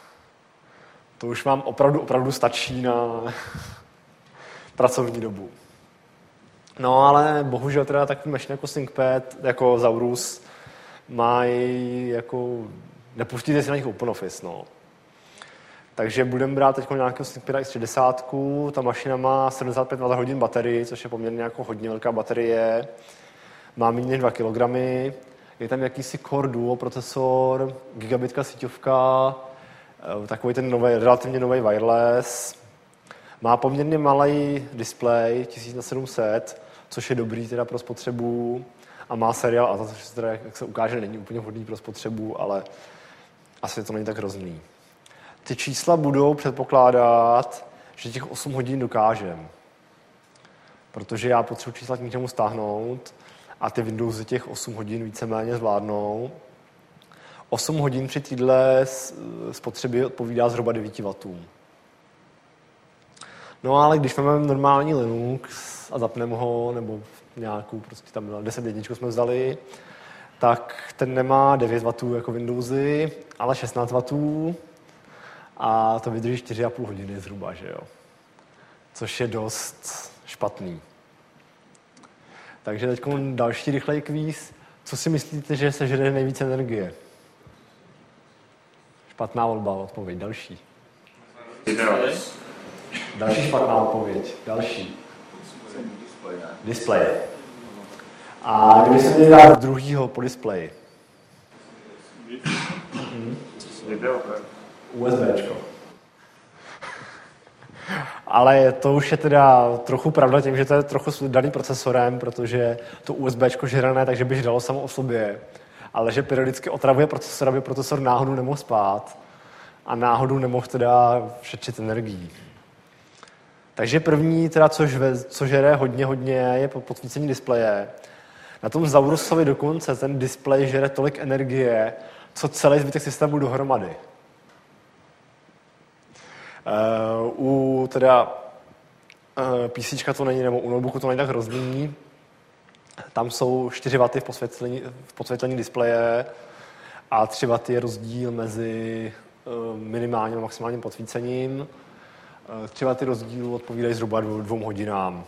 To už vám opravdu, opravdu stačí na pracovní dobu. No ale bohužel teda takový mašiny jako ThinkPad, jako Zaurus, mají jako, nepustíte si na nich OpenOffice, no. Takže budeme brát teď nějakého ThinkPada X šedesát, ta mašina má sedmdesát pět watthodin baterii, což je poměrně jako hodně velká baterie, má méně než dva kilogramy, je tam jakýsi Core Duo procesor, gigabitka síťovka, takový ten nový, relativně nový wireless, má poměrně malý displej, tisíc na sedm set, což je dobrý teda pro spotřebu, a má seriál, a to, což teda, jak se ukáže, není úplně vhodný pro spotřebu, ale asi to není tak hrozný. Ty čísla budou předpokládat, že těch osm hodin dokážem. Protože já potřebuji čísla k něčemu stáhnout a ty Windowsy těch osm hodin víceméně zvládnou. osm hodin při téhle spotřebě odpovídá zhruba devět wattů. No ale když máme normální Linux a zapneme ho, nebo nějakou, prostě tam byla deset jedničku jsme vzali, tak ten nemá devět wattů jako Windowsy, ale šestnáct wattů a to vydrží čtyři a půl hodiny zhruba, že jo. Což je dost špatný. Takže teď další rychlej kvíz. Co si myslíte, že sežere nejvíce energie? Špatná volba, odpověď. Další. Další špatná odpověď. Další. Display. A kdyby se měli dát druhýho po displeji? USBčko. Ale to už je teda trochu pravda tím, že to je trochu daný procesorem, protože to USBčko žrané, takže by žralo samo o sobě. Ale že periodicky otravuje procesor, aby procesor náhodou nemohl spát a náhodou nemohl teda šetřit energií. Takže první, teda, co, žve, co žere hodně, hodně, je podsvícení displeje. Na tom Zaurusovi dokonce ten displej žere tolik energie, co celý zbytek systému dohromady. Uh, u teda uh, PCčka to není, nebo u notebooku to není tak hrozný. Tam jsou čtyři waty v podsvětlení, v podsvětlení displeje a tři waty je rozdíl mezi uh, minimálním a maximálním podsvícením. Uh, tři waty rozdíl odpovídají zhruba dvou, dvou hodinám.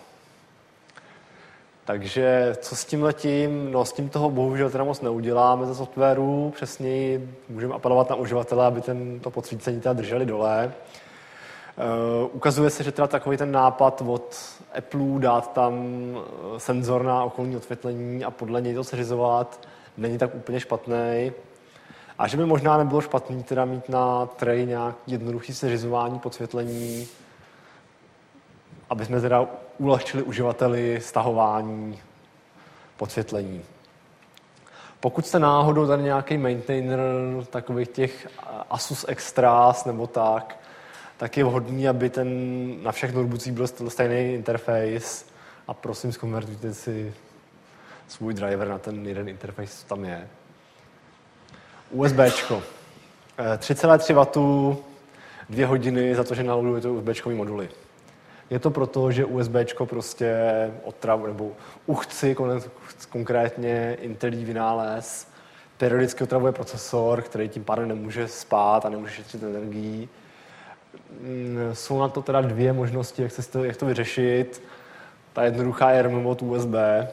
Takže co s tím letím? No s tím toho bohužel teda moc neuděláme ze softwaru. Přesněji můžeme apelovat na uživatele, aby ten, to podsvícení teda drželi dole. Uh, ukazuje se, že teda takový ten nápad od Apple dát tam senzor na okolní osvětlení a podle něj to seřizovat není tak úplně špatný. A že by možná nebylo špatný teda mít na tray nějak jednoduchý seřizování podsvětlení, aby jsme teda ulehčili uživateli stahování podsvětlení. Pokud jste náhodou tady nějaký maintainer takových těch Asus Extras nebo tak, tak je vhodný, aby ten na všech notebookích byl stejný interface a prosím, zkonvertujte si svůj driver na ten jeden interface, co tam je. USBčko. tři celá tři wattů, dvě hodiny za to, že naloadujete USBčkový moduly. Je to proto, že USBčko prostě otravu, nebo uchci konkrétně Intelí vynález, periodicky otravuje procesor, který tím pádem nemůže spát a nemůže šetřit energii. Jsou na to teda dvě možnosti, jak, se to, jak to vyřešit. Ta jednoduchá je remote U S B.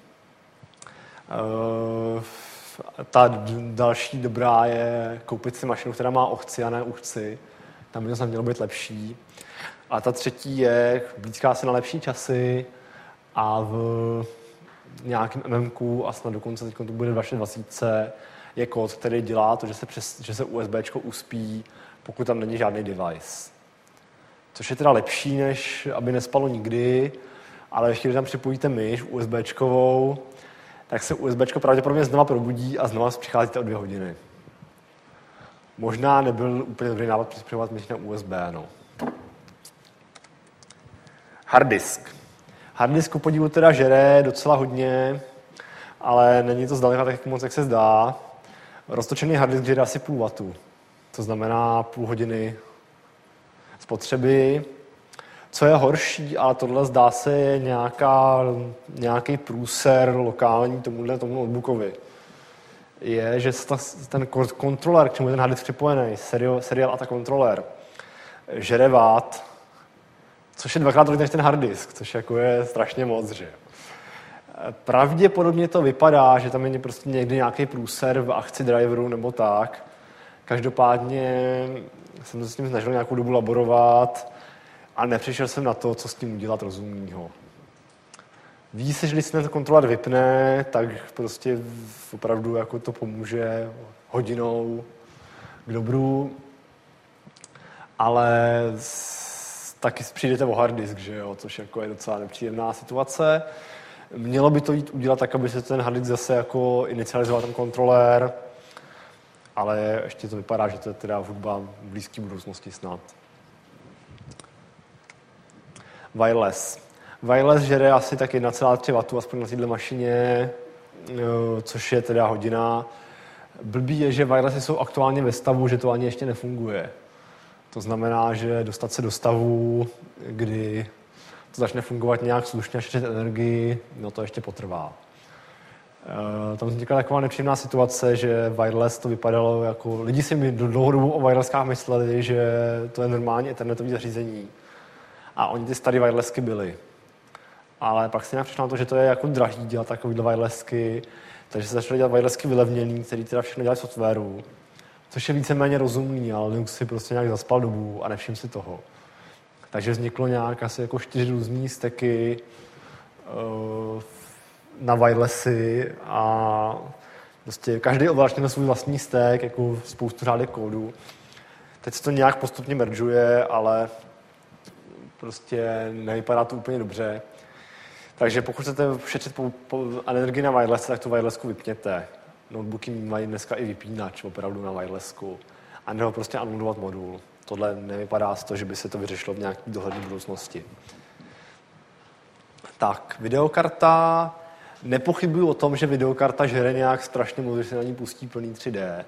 Uh, ta další dobrá je koupit si mašinu, která má ochci a ne uchci. Tam by to snad mělo být lepší. A ta třetí je, blízká se na lepší časy a v nějakém M M Ku a snad dokonce teď to bude dvacet dvacet je kód, který dělá to, že se, přes, že se USBčko uspí, pokud tam není žádný device. Což je teda lepší, než aby nespalo nikdy, ale ještě když tam připojíte myš USBčkovou, tak se USBčko pravděpodobně znova probudí a znova přicházíte o dvě hodiny. Možná nebyl úplně dobrý návod připojovat myš na U S B, no. Harddisk. Harddisk ku podivu teda žere docela hodně, ale není to zdaleka tak moc, jak se zdá. Roztočený harddisk žere asi půl watu. To znamená půl hodiny spotřeby. Co je horší, ale tohle zdá se je nějaká, nějaký průser lokální tomuhle tomu notebookovi, je, že ten kontroler, k čemu je ten harddisk připojený, serial, serial a ta kontroler, žere watt, což je dvakrát tolik než ten harddisk, což jako je strašně moc, že? Pravděpodobně to vypadá, že tam je prostě někdy nějaký průser v akci driveru nebo tak. Každopádně jsem se s tím snažil nějakou dobu laborovat a nepřišel jsem na to, co s tím udělat rozumného. Ví se, že když se ten kontroler vypne, tak prostě opravdu jako to pomůže hodinou k dobru, ale taky přijdete o harddisk, že jo, což jako je docela nepříjemná situace. Mělo by to jít udělat tak, aby se ten harddisk zase jako inicializoval ten kontroler, ale ještě to vypadá, že to je teda hudba v blízké budoucnosti snad. Wireless. Wireless žere asi tak jedna celá tři watu, aspoň na této mašině, což je teda hodina. Blbý je, že wirelessy jsou aktuálně ve stavu, že to ani ještě nefunguje. To znamená, že dostat se do stavu, kdy to začne fungovat nějak slušně a šetřit energii, no to ještě potrvá. E, tam vznikla taková nepříjemná situace, že wireless to vypadalo jako... Lidi si mi dlouhodobu o wirelesskách mysleli, že to je normální internetové zařízení. A oni ty staré wirelessky byly. Ale pak se nějak přišlo na to, že to je jako drahý dělat takovýhle wirelessky, takže se začaly dělat wirelessky vylevněný, který teda všechno dělají v softwaru. Což je víceméně rozumný, ale Linux si prostě nějak zaspal dobu a nevšiml si toho. Takže vzniklo nějak asi jako čtyři různý steky uh, na wirelessy a prostě každý ovladač měl svůj vlastní stack, jako spoustu řádek kódu. Teď se to nějak postupně meržuje, ale prostě nevypadá to úplně dobře. Takže pokud chcete šetřit po, po energii na wireless, tak tu wirelessku vypněte. Notebooky mají dneska i vypínač opravdu na wirelessku. A nebo prostě anulovat modul. Tohle nevypadá z toho, že by se to vyřešilo v nějaké dohledné budoucnosti. Tak, videokarta. Nepochybuji o tom, že videokarta žere nějak strašně moc, že se na ní pustí plný tři dé.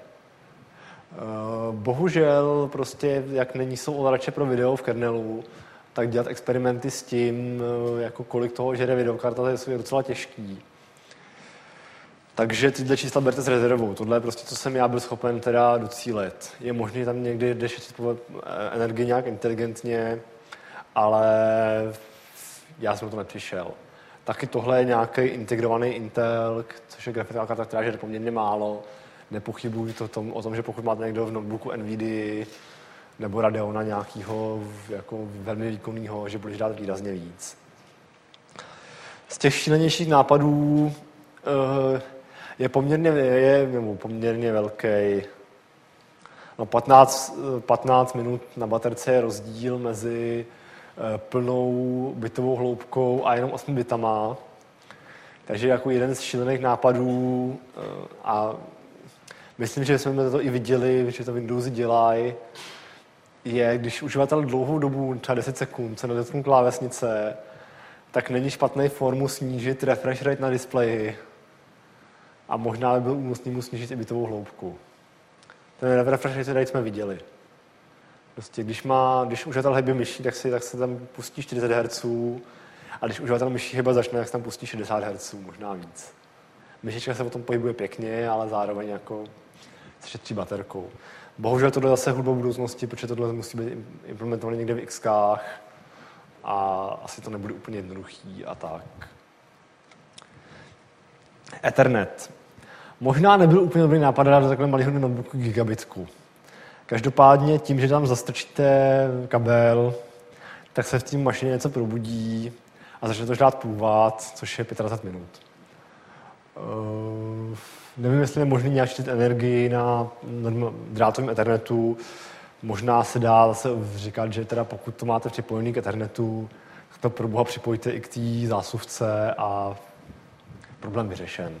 Bohužel, prostě, jak není jsou ovladače pro video v kernelu, tak dělat experimenty s tím, jako kolik toho žere videokarta, to je docela těžký. Takže tyhle čísla berte s rezervou. Tohle je prostě, co jsem já byl schopen teda docílit. Je možné tam někdy jde šetřit energii nějak inteligentně, ale já jsem to nepřišel. Taky tohle je nějaký integrovaný Intel, což je grafická karta, která žere poměrně málo. Nepochybuji to tom, o tom, že pokud máte někdo v notebooku NVIDIA nebo Radeona nějakého jako velmi výkonného, že bude dát výrazně víc. Z těch šílenějších nápadů je poměrně, je, nebo poměrně velký. No patnáct, patnáct minut na baterce je rozdíl mezi plnou bitovou hloubkou a jenom osmi bitama. Takže jako jeden z šílených nápadů a myslím, že jsme to i viděli, že to Windowsy dělají, je, když uživatel dlouhou dobu, třeba deset sekund, se nedotkne klávesnice, tak není špatný formu snížit refresh rate na displeji a možná by byl únosný mu snížit i bitovou hloubku. Ten refresh rate jsme viděli. Prostě, když, má, když uživatel hejbe myší, tak, si, tak se tam pustí čtyřicet hertzů a když uživatel myší hejba začne, tak se tam pustí šedesát hertzů, možná víc. Myšička se potom pohybuje pěkně, ale zároveň jako se šetří baterkou. Bohužel tohle je zase hudba budoucnosti, protože tohle musí být implementované někde v Xkách a asi to nebude úplně jednoduchý a tak. Ethernet. Možná nebyl úplně dobrý nápad dát do takhle malého notebooku gigabitku. Každopádně tím, že tam zastrčíte kabel, tak se v té mašině něco probudí a začne to žrát půlwatt, což je dvacet pět minut. Uh, nevím, jestli je možné nějak štět energii na, na drátovém ethernetu. Možná se dá zase říkat, že teda pokud to máte připojený k ethernetu, tak to pro boha připojte i k té zásuvce a problém vyřešen.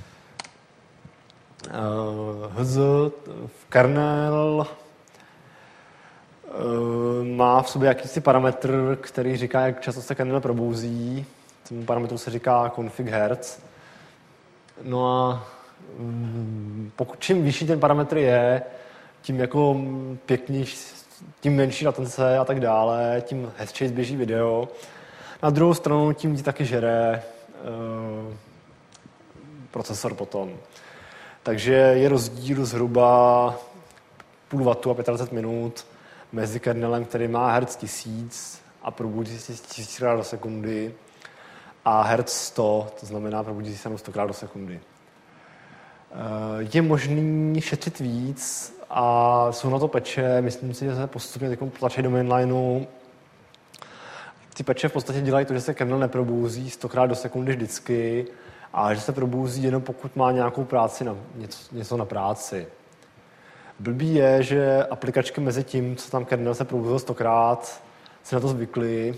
Uh, H Z, kernel uh, má v sobě jakýsi parametr, který říká, jak často se kernel probouzí. Tomu parametru se říká config hertz. No a um, pokud čím vyšší ten parametr je, tím jako pěknější, tím menší latence a tak dále, tím hezčej běží video. Na druhou stranu tím taky žere uh, procesor potom. Takže je rozdíl zhruba půl vatu a dvacet pět minut mezi kernelem, který má hertz tisíc a probudí se tisíckrát do sekundy a hertz sto, to znamená probudí se stokrát do sekundy. Je možný šetřit víc a jsou na to peče, myslím si, že se postupně tlačí do mainlineu. Ty peče v podstatě dělají to, že se kernel neprobouzí stokrát do sekundy vždycky, a že se probouzí jenom pokud má nějakou práci na, něco, něco na práci. Blbý je, že aplikačky mezi tím, co tam kernel se probouzil stokrát, se na to zvykly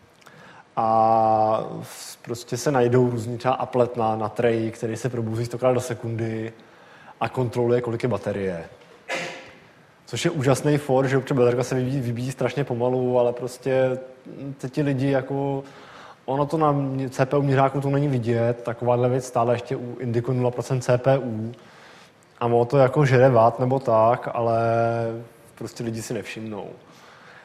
a prostě se najdou různý třeba applet na, na tray, který se probouzí stokrát do sekundy a kontroluje, kolik je baterie. Což je úžasný for, že občas baterka se vybíjí, vybíjí strašně pomalu, ale prostě ti lidi jako ono to na C P U měřáku to není vidět, takováhle věc stále ještě indikuje nula procent C P U a ono to jako žere watt nebo tak, ale prostě lidi si nevšimnou.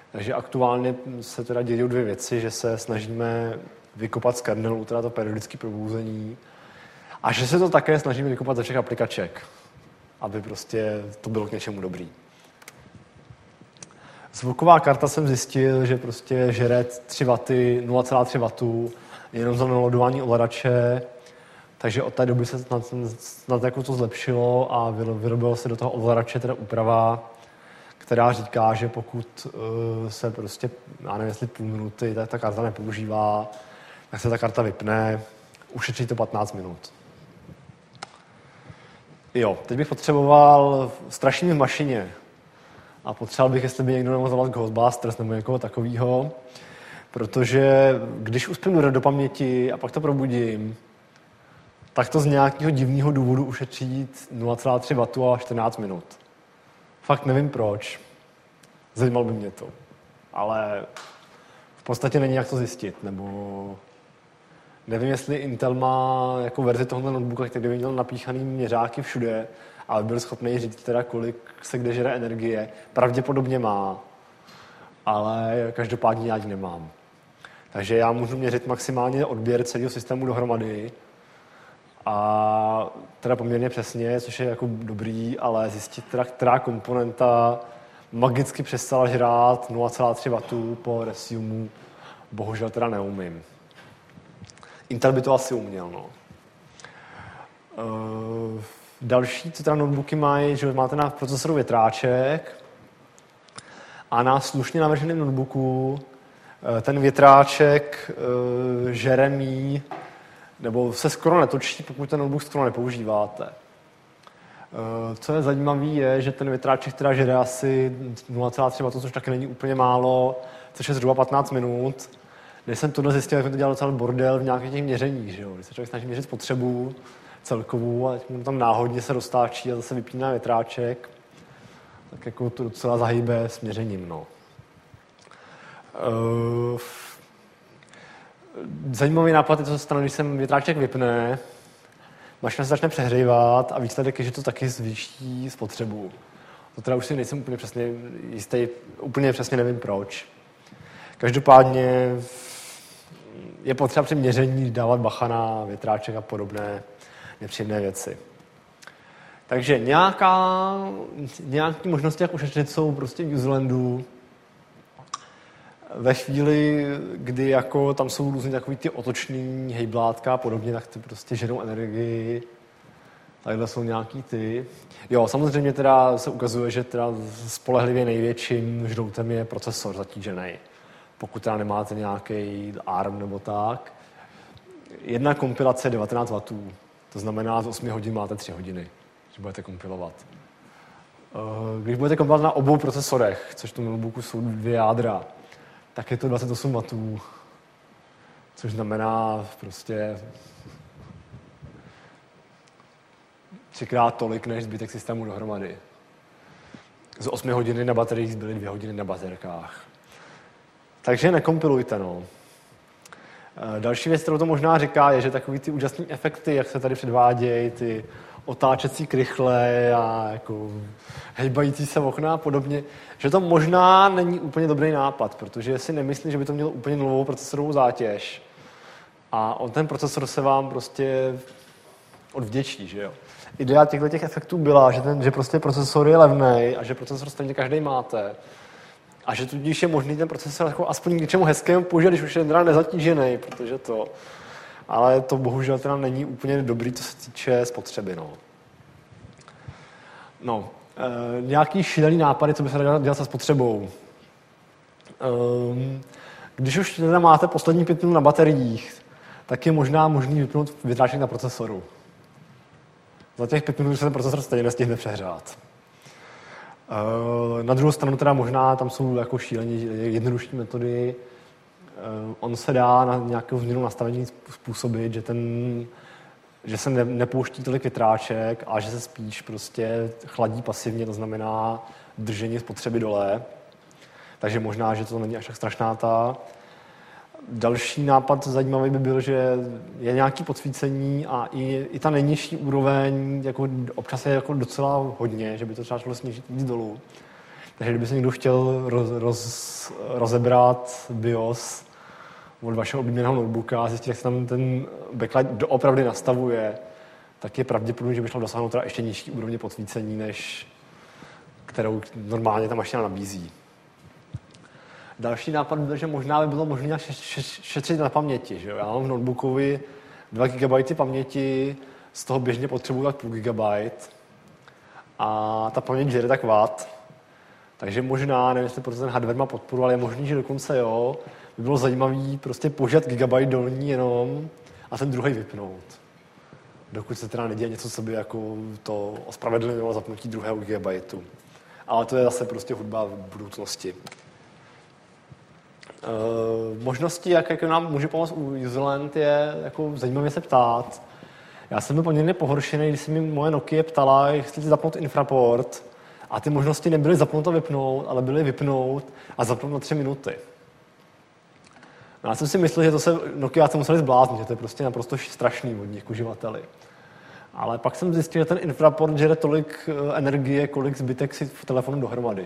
Takže aktuálně se teda dějí dvě věci, že se snažíme vykopat z kernelu teda to periodické probouzení a že se to také snažíme vykopat ze všech aplikaček, aby prostě to bylo k něčemu dobrý. Zvuková karta jsem zjistil, že prostě žere tři waty, nula celá tři wattů, jenom za nalodování ovladače, takže od té doby se snad, snad jako to zlepšilo a vyrobilo se do toho ovladače teda úprava, která říká, že pokud uh, se prostě, já nevím, jestli půl minuty, tak ta karta nepoužívá, tak se ta karta vypne, ušetří to patnáct minut. Jo, teď bych potřeboval strašení v mašině a potřeboval bych, jestli by někdo nemohl zavolat Ghostbusters nebo někoho takového, protože když uspím do paměti a pak to probudím, tak to z nějakého divného důvodu ušetří nula celá tři wattů a čtrnáct minut. Fakt nevím proč. Zajímalo by mě to. Ale v podstatě není jak to zjistit. Nebo nevím, jestli Intel má jako verzi tohoto notebooka, který by měl napíchaný měřáky všude, ale byl schopný říct teda, kolik se kde žere energie. Pravděpodobně má, ale každopádně já ji nemám. Takže já můžu měřit maximálně odběr celého systému dohromady a teda poměrně přesně, což je jako dobrý, ale zjistit teda, která komponenta magicky přestala žrát nula celá tři wattů po resumu, bohužel teda neumím. Intel by to asi uměl, no. Uh, další, co teda notebooky mají, že máte na procesoru větráček a na slušně navrženém notebooku uh, ten větráček uh, žere míň, nebo se skoro netočí, pokud ten notebook skoro nepoužíváte. Uh, co je zajímavé, je, že ten větráček teda žere asi nula celá tři wattů, což taky není úplně málo, což je zhruba patnáct minut. Když jsem tohle zjistil, jak jsem to dělal docela bordel v nějakých těch měřeních, že jo? Když se člověk snaží měřit spotřebu celkovou a mu tam náhodně se roztáčí a zase vypíná větráček, tak jako to docela zahýbe s měřením, no. Uh, zajímavý nápad je to, co se stane, když se větráček vypne, mašina se začne přehřívat a výsledek je, že to taky zvýší spotřebu. To teda už si nejsem úplně přesně jistý, úplně přesně nevím proč. Každopádně je potřeba při měření dávat bacha na větráček a podobné nepříjemné věci. Takže nějaká, nějaké možnosti, jak ušetřit, jsou prostě v Uselandu. Ve chvíli, kdy jako tam jsou různě takový ty otočný hejblátka a podobně, tak ty prostě žerou energii. Takhle jsou nějaký ty. Jo, samozřejmě teda se ukazuje, že teda spolehlivě největším žroutem je procesor zatížený. Pokud teda nemáte nějaký A R M nebo tak. Jedna kompilace je devatenáct wattů. To znamená, z osmi hodin máte tři hodiny, že budete kompilovat. Když budete kompilovat na obou procesorech, což v tom notebooku jsou dvě jádra, tak je to dvacet osm wattů, což znamená prostě třikrát tolik, než zbytek systému dohromady. Z osmi hodiny na bateriích zbyly dvě hodiny na baterkách. Takže nekompilujte, no. Další věc, kterou to možná říká, je, že takový ty úžasné efekty, jak se tady předvádějí, ty otáčecí krychle a jako hejbající se okna a podobně, že to možná není úplně dobrý nápad, protože si nemyslím, že by to mělo úplně nulovou procesorovou zátěž. A on ten procesor se vám prostě odvděčí, že jo. Idea těchto těch efektů byla, že, ten, že prostě procesor je levnej a že procesor stejně každý máte. A že tudíž je možný ten procesor jako aspoň k něčemu hezkému použít, když už je teda nezatížený, protože to... Ale to bohužel teda není úplně dobrý, co se týče spotřeby, no. No, e, nějaký šílený nápady, co by se dalo dělat se spotřebou. E, když už teda máte poslední pět minut na bateriích, tak je možná možný vypnout větráček na procesoru. Za těch pět minut se ten procesor stejně nestihne přehrát. Na druhou stranu teda možná tam jsou jako šíleně jednodušší metody. On se dá na nějakou změnu nastavení způsobit, že, ten, že se ne, nepouští tolik větráček a že se spíš prostě chladí pasivně, to znamená držení spotřeby dole. Takže možná, že to není až tak strašná ta. Další nápad zajímavý by byl, že je nějaké podsvícení a i, i ta nejnižší úroveň jako občas je jako docela hodně, že by to třeba šlo snížit víc dolů. Takže kdyby se někdo chtěl roz, roz, rozebrat BIOS od vašeho oblíbeného notebooka a zjistit, jak se tam ten backlight doopravdy nastavuje, tak je pravděpodobně, že by šlo dosáhnout teda ještě nižší úrovně podsvícení, než kterou normálně ta mašina nabízí. Další nápad byl, že možná by bylo možné šetřit na paměti. Že? Já mám v notebookovi dva gigabajty paměti, z toho běžně potřebuji tak půl gigabajt a ta paměť žere tak watt. Takže možná, nevím, jestli proto ten hardware má podporu, ale je možný, že dokonce jo, by bylo zajímavý prostě požívat gigabajt dolní jenom a ten druhý vypnout. Dokud se teda neděje něco, co by jako to ospravedlnilo zapnutí druhého gigabajtu. Ale to je zase prostě hudba v budoucnosti. E, možnosti, jak, jak nám může pomoct u Userland, je jako zajímavě se ptát. Já jsem byl poměrně pohoršený, když se mi moje Nokia ptala, jestli zapnout infraport, a ty možnosti nebyly zapnout a vypnout, ale byly vypnout a zapnout na tři minuty. No já jsem si myslel, že to se Nokia se museli zbláznit, že to je prostě naprosto strašný od nich uživateli. Ale pak jsem zjistil, že ten infraport žere tolik energie, kolik zbytek si v telefonu dohromady.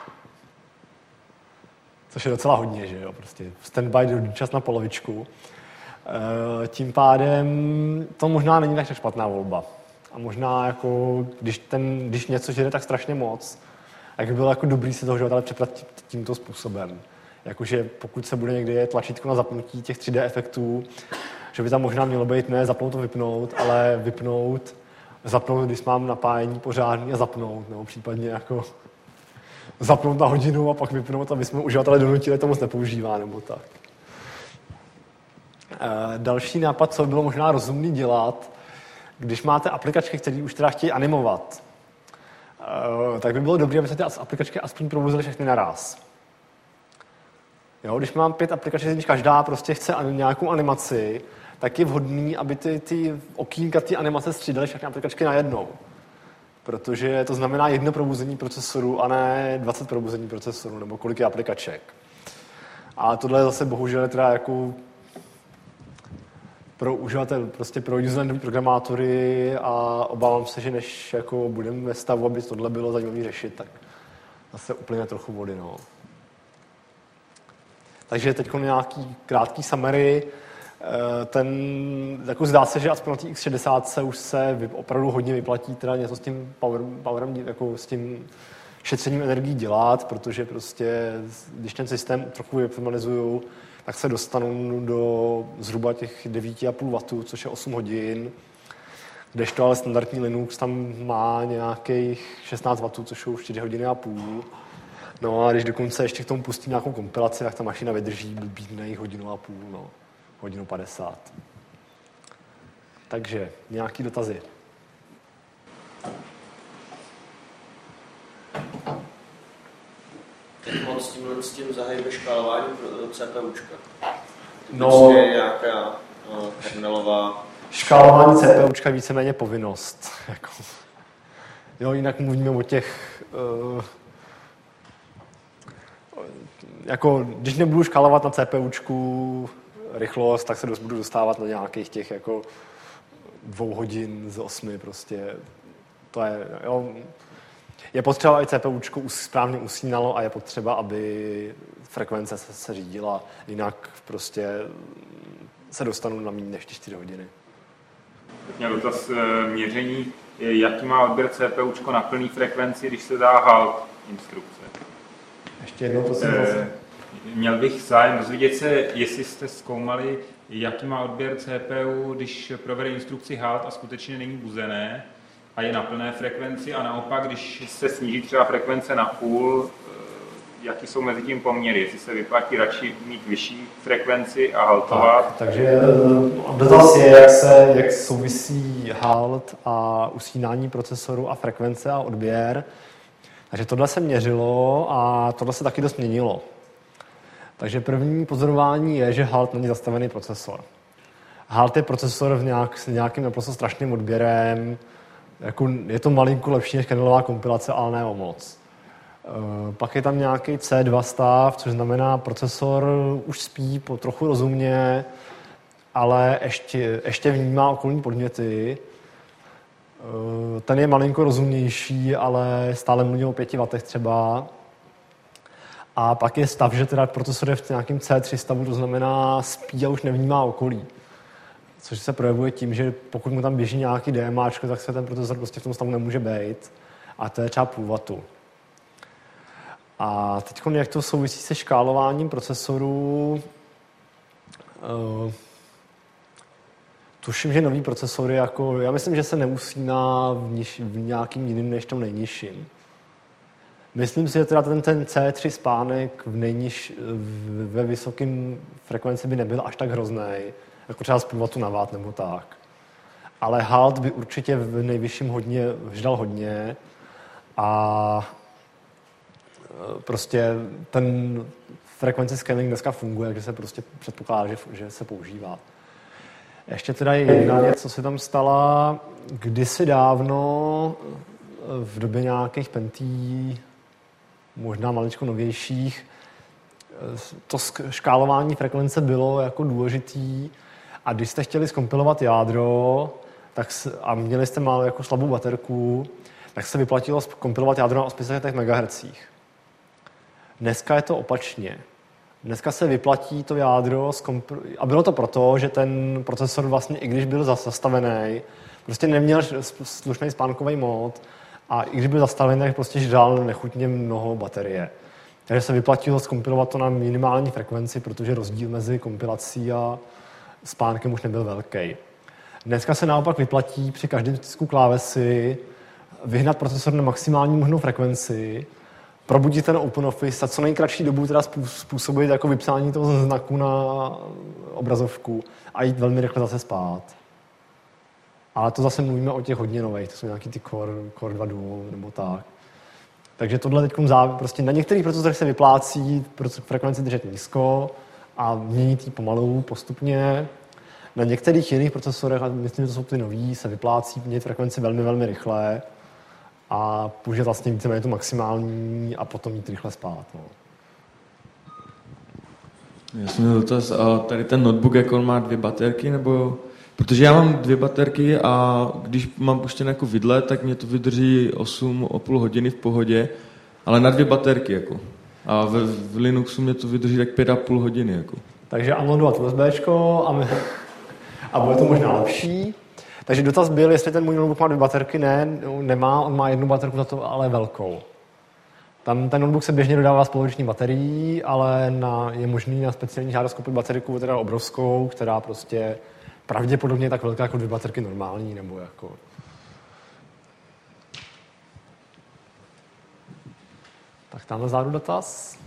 Což je docela hodně, že jo, prostě standby čas na polovičku. Tím pádem to možná není tak špatná volba. A možná, jako, když, ten, když něco žere tak strašně moc, tak by bylo jako dobrý si toho uživatele přeprat tímto způsobem. Jakože pokud se bude někdy tlačítko na zapnutí těch tři dé efektů, že by tam možná mělo být ne zapnout to vypnout, ale vypnout, zapnout, když mám napájení pořádný a zapnout, nebo případně jako zapnout na hodinu a pak vypnout, aby jsme uživatele donutili, to moc nepoužívá, nebo tak. E, další nápad, co by bylo možná rozumný dělat, když máte aplikačky, které už teda chtějí animovat, e, tak by bylo dobré, aby se ty aplikačky aspoň provozily všechny naraz. Jo, když mám pět aplikací, když každá prostě chce nějakou animaci, tak je vhodný, aby ty, ty okýnka, ty animace střídaly všechny aplikačky najednou. Protože to znamená jedno probuzení procesoru a ne dvacet probuzení procesoru, nebo kolik je aplikaček. A tohle je zase bohužel teda jako pro uživatel, prostě pro userlandový programátory a obávám se, že než jako budeme ve stavu, aby tohle bylo zajímavé řešit, tak zase uplyne trochu vody, no. Takže teď nějaký krátký summary. Ten, jako zdá se, že aspoň na té iks šedesát už se opravdu hodně vyplatí teda něco s tím power, powerem, jako s tím šetřením energií dělat, protože prostě, když ten systém trochu vyoptimalizuju, tak se dostanu do zhruba těch devět a půl wattů, což je osm hodin. Kdežto ale standardní Linux tam má nějakých šestnáct wattů, což jsou čtyři hodiny a půl. No a když dokonce ještě k tomu pustím nějakou kompilaci, tak ta mašina vydrží blbých hodinu a půl, no. Hodinu padesát. Takže nějaký dotazy? Jak moc s tímhle s tím zahajíme škálování pro CPUčka? No, prostě nějaká no, kernelová... Škálování CPUčka je víceméně povinnost. Jako. Jo, jinak mluvíme o těch... Uh, jako, když nebudu škálovat na CPUčku rychlost, tak se dost budu dostávat na nějakých těch jako dvou hodin z osmi prostě. To je, jo, je potřeba, aby CPUčko správně usínalo a je potřeba, aby frekvence se, se řídila, jinak prostě se dostanu na méně než čtyři hodiny. Tak měl dotaz měření, jaký má odběr CPUčko na plný frekvenci, když se dá halt instrukce. Ještě jednou, prosím. E, měl bych zájem dozvědět se, jestli jste zkoumali, jaký má odběr C P U, když provede instrukci halt a skutečně není buzené a je na plné frekvenci, a naopak, když se sníží třeba frekvence na půl, jaký jsou mezi tím poměry, jestli se vyplatí radši mít vyšší frekvenci a haltovat. Tak, takže dotaz je, jak, se, jak souvisí halt a usínání procesoru a frekvence a odběr. Takže tohle se měřilo a tohle se taky dost měnilo. Takže první pozorování je, že halt není zastavený procesor. Halt je procesor v nějak, s nějakým naprosto strašným odběrem. Jako, je to malinko lepší než kernelová kompilace, ale ne o moc. E, pak je tam nějaký C dva stav, což znamená, procesor už spí po trochu rozumně, ale ještě, ještě vnímá okolní podněty. E, ten je malinko rozumnější, ale stále mluví o pěti wattech třeba. A pak je stav, že teda procesor je v nějakém C tři stavu, to znamená spí a už nevnímá okolí. Což se projevuje tím, že pokud mu tam běží nějaký DMAčko, tak se ten procesor prostě v tom stavu nemůže být. A to je třeba půl vatu. A teď, jak to souvisí se škálováním procesorů, uh, tuším, že nový procesory, jako, já myslím, že se neusíná v, niž, v nějakým jiným než tom nejnižším. Myslím si, že teda ten, ten C tři spánek v nejniž, v, ve vysokém frekvenci by nebyl až tak hrozný, jako třeba z půl vatu na watt nebo tak. Ale halt by určitě v nejvyšším hodně, ždal hodně a prostě ten frekvenci scaling dneska funguje, takže se prostě předpokládá, že, že se používá. Ještě teda je jedna věc, co se tam stala kdysi dávno v době nějakých pentí, možná maličko novějších, to škálování frekvence bylo jako důležitý a když jste chtěli zkompilovat jádro tak s, a měli jste málo jako slabou baterku, tak se vyplatilo zkompilovat jádro na osm set megahertzů. Dneska je to opačně. Dneska se vyplatí to jádro a bylo to proto, že ten procesor vlastně, i když byl zastavený, prostě neměl slušný spánkový mód a i když byl zastavený, tak prostě žral nechutně mnoho baterie. Takže se vyplatilo zkompilovat to na minimální frekvenci, protože rozdíl mezi kompilací a spánkem už nebyl velký. Dneska se naopak vyplatí při každém stisku klávesy vyhnat procesor na maximální možnou frekvenci, probudit ten OpenOffice a co nejkratší dobu teda způsobit jako vypsání toho znaku na obrazovku a jít velmi rychle zase spát. Ale to zase mluvíme o těch hodně nových, to jsou nějaký ty Core, Core dva Duo nebo tak. Takže tohle teď závěr, prostě na některých procesorech se vyplácí frekvenci držet nízko a měnit ji pomalu, postupně. Na některých jiných procesorech, a myslím, že to jsou ty nový, se vyplácí měnit frekvenci velmi, velmi rychle a použít vlastně víceméně tu maximální a potom jít rychle spát. No. Já jsem měl dotaz, a tady ten notebook, jak on má dvě baterky, nebo... Protože já mám dvě baterky a když mám puštěné jako vidle, tak mě to vydrží osm a půl hodiny v pohodě, ale na dvě baterky, jako. A v, v Linuxu mě to vydrží tak pět a půl hodiny, jako. Takže unloadovat USBčko a, my, a bude to možná lepší. Takže dotaz byl, jestli ten můj notebook má dvě baterky, ne, nemá, on má jednu baterku, za to ale velkou. Tam ten notebook se běžně dodává spoluční baterií, ale na, je možný na speciální žádost koupit baterku, teda obrovskou, která prostě pravděpodobně je tak velká jako dvě baterky normální, nebo jako... Tak tamhle zádu dotaz.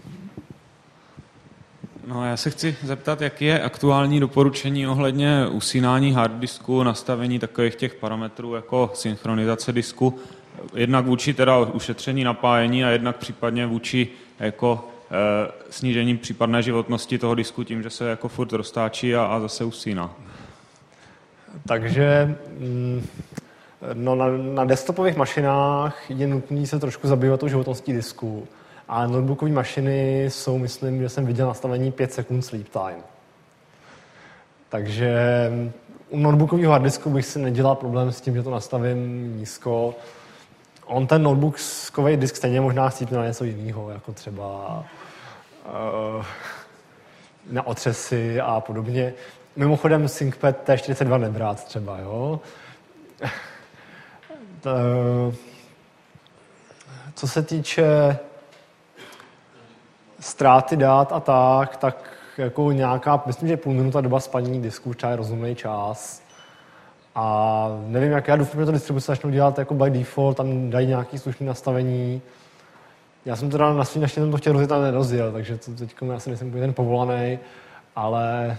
No, já se chci zeptat, jaký je aktuální doporučení ohledně usínání harddisku, nastavení takových těch parametrů jako synchronizace disku, jednak vůči teda ušetření napájení a jednak případně vůči jako e, snížení případné životnosti toho disku tím, že se jako furt roztáčí a, a zase usíná. Takže no, na, na desktopových mašinách je nutné se trošku zabývat tou životností disku. A notebookové mašiny jsou, myslím, že jsem viděl nastavení pět sekund sleep time. Takže u notebookového harddisku bych si nedělal problém s tím, že to nastavím nízko. On ten notebookový disk stejně možná chcípne na něco jiného, jako třeba uh, na otřesy a podobně. Mimochodem ThinkPad T čtyřicet dva nebrát třeba, jo. Co se týče ztráty dát a tak, tak jako nějaká, myslím, že půl minuta doba spaní disku třeba je rozumný čas. A nevím, jak já doufám, že to distribuce začnou dělat jako by default, tam dají nějaké slušné nastavení. Já jsem teda na svým naštěstí to chtěl rozjet a nerozjel, takže to teď já si nejsem ten povolaný, ale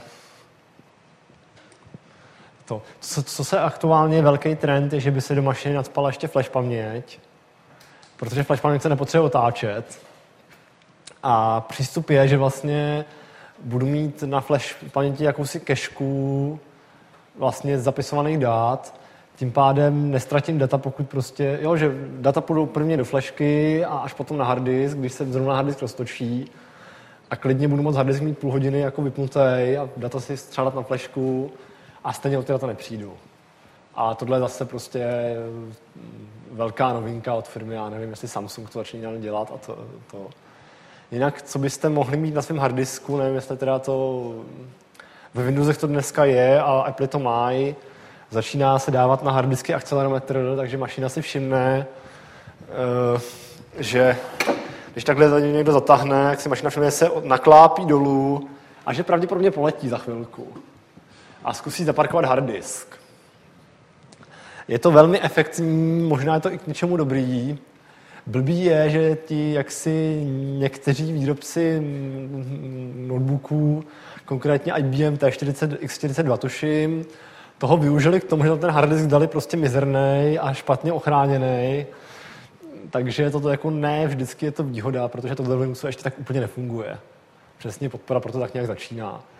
to. Co, co se aktuálně je velký trend, je, že by se do mašiny nadspala ještě flash paměť, protože flash paměť se nepotřebuje otáčet. A přístup je, že vlastně budu mít na flash paměti jakousi kešku vlastně zapisovaných dat, tím pádem nestratím data, pokud prostě, jo, že data půjdou prvně do flashky a až potom na hard disk, když se zrovna hard disk roztočí a klidně budu moct hard disk mít půl hodiny jako vypnutý a data si střádat na flashku a stejně o ty data nepřijdu. A tohle je zase prostě velká novinka od firmy, já nevím, jestli Samsung to začíná dělat a to, to. Jinak, co byste mohli mít na svém harddisku, nevím, jestli teda to ve Windowsech to dneska je, a Apple to mají, začíná se dávat na harddisky akcelerometr, takže mašina si všimne, že když takhle za někdo zatáhne, jak si mašina všimne, se naklápí dolů a že pravděpodobně poletí za chvilku a zkusí zaparkovat harddisk. Je to velmi efektivní, možná je to i k něčemu dobrý. Blbý je, že ti jaksi někteří výrobci notebooků, konkrétně I B M T čtyřicet X čtyřicet dva tuším, toho využili k tomu, že ten harddisk dali prostě mizernej a špatně ochráněný. Takže toto jako ne vždycky je to výhoda, protože to v Linuxu ještě tak úplně nefunguje. Přesně podpora proto tak nějak začíná.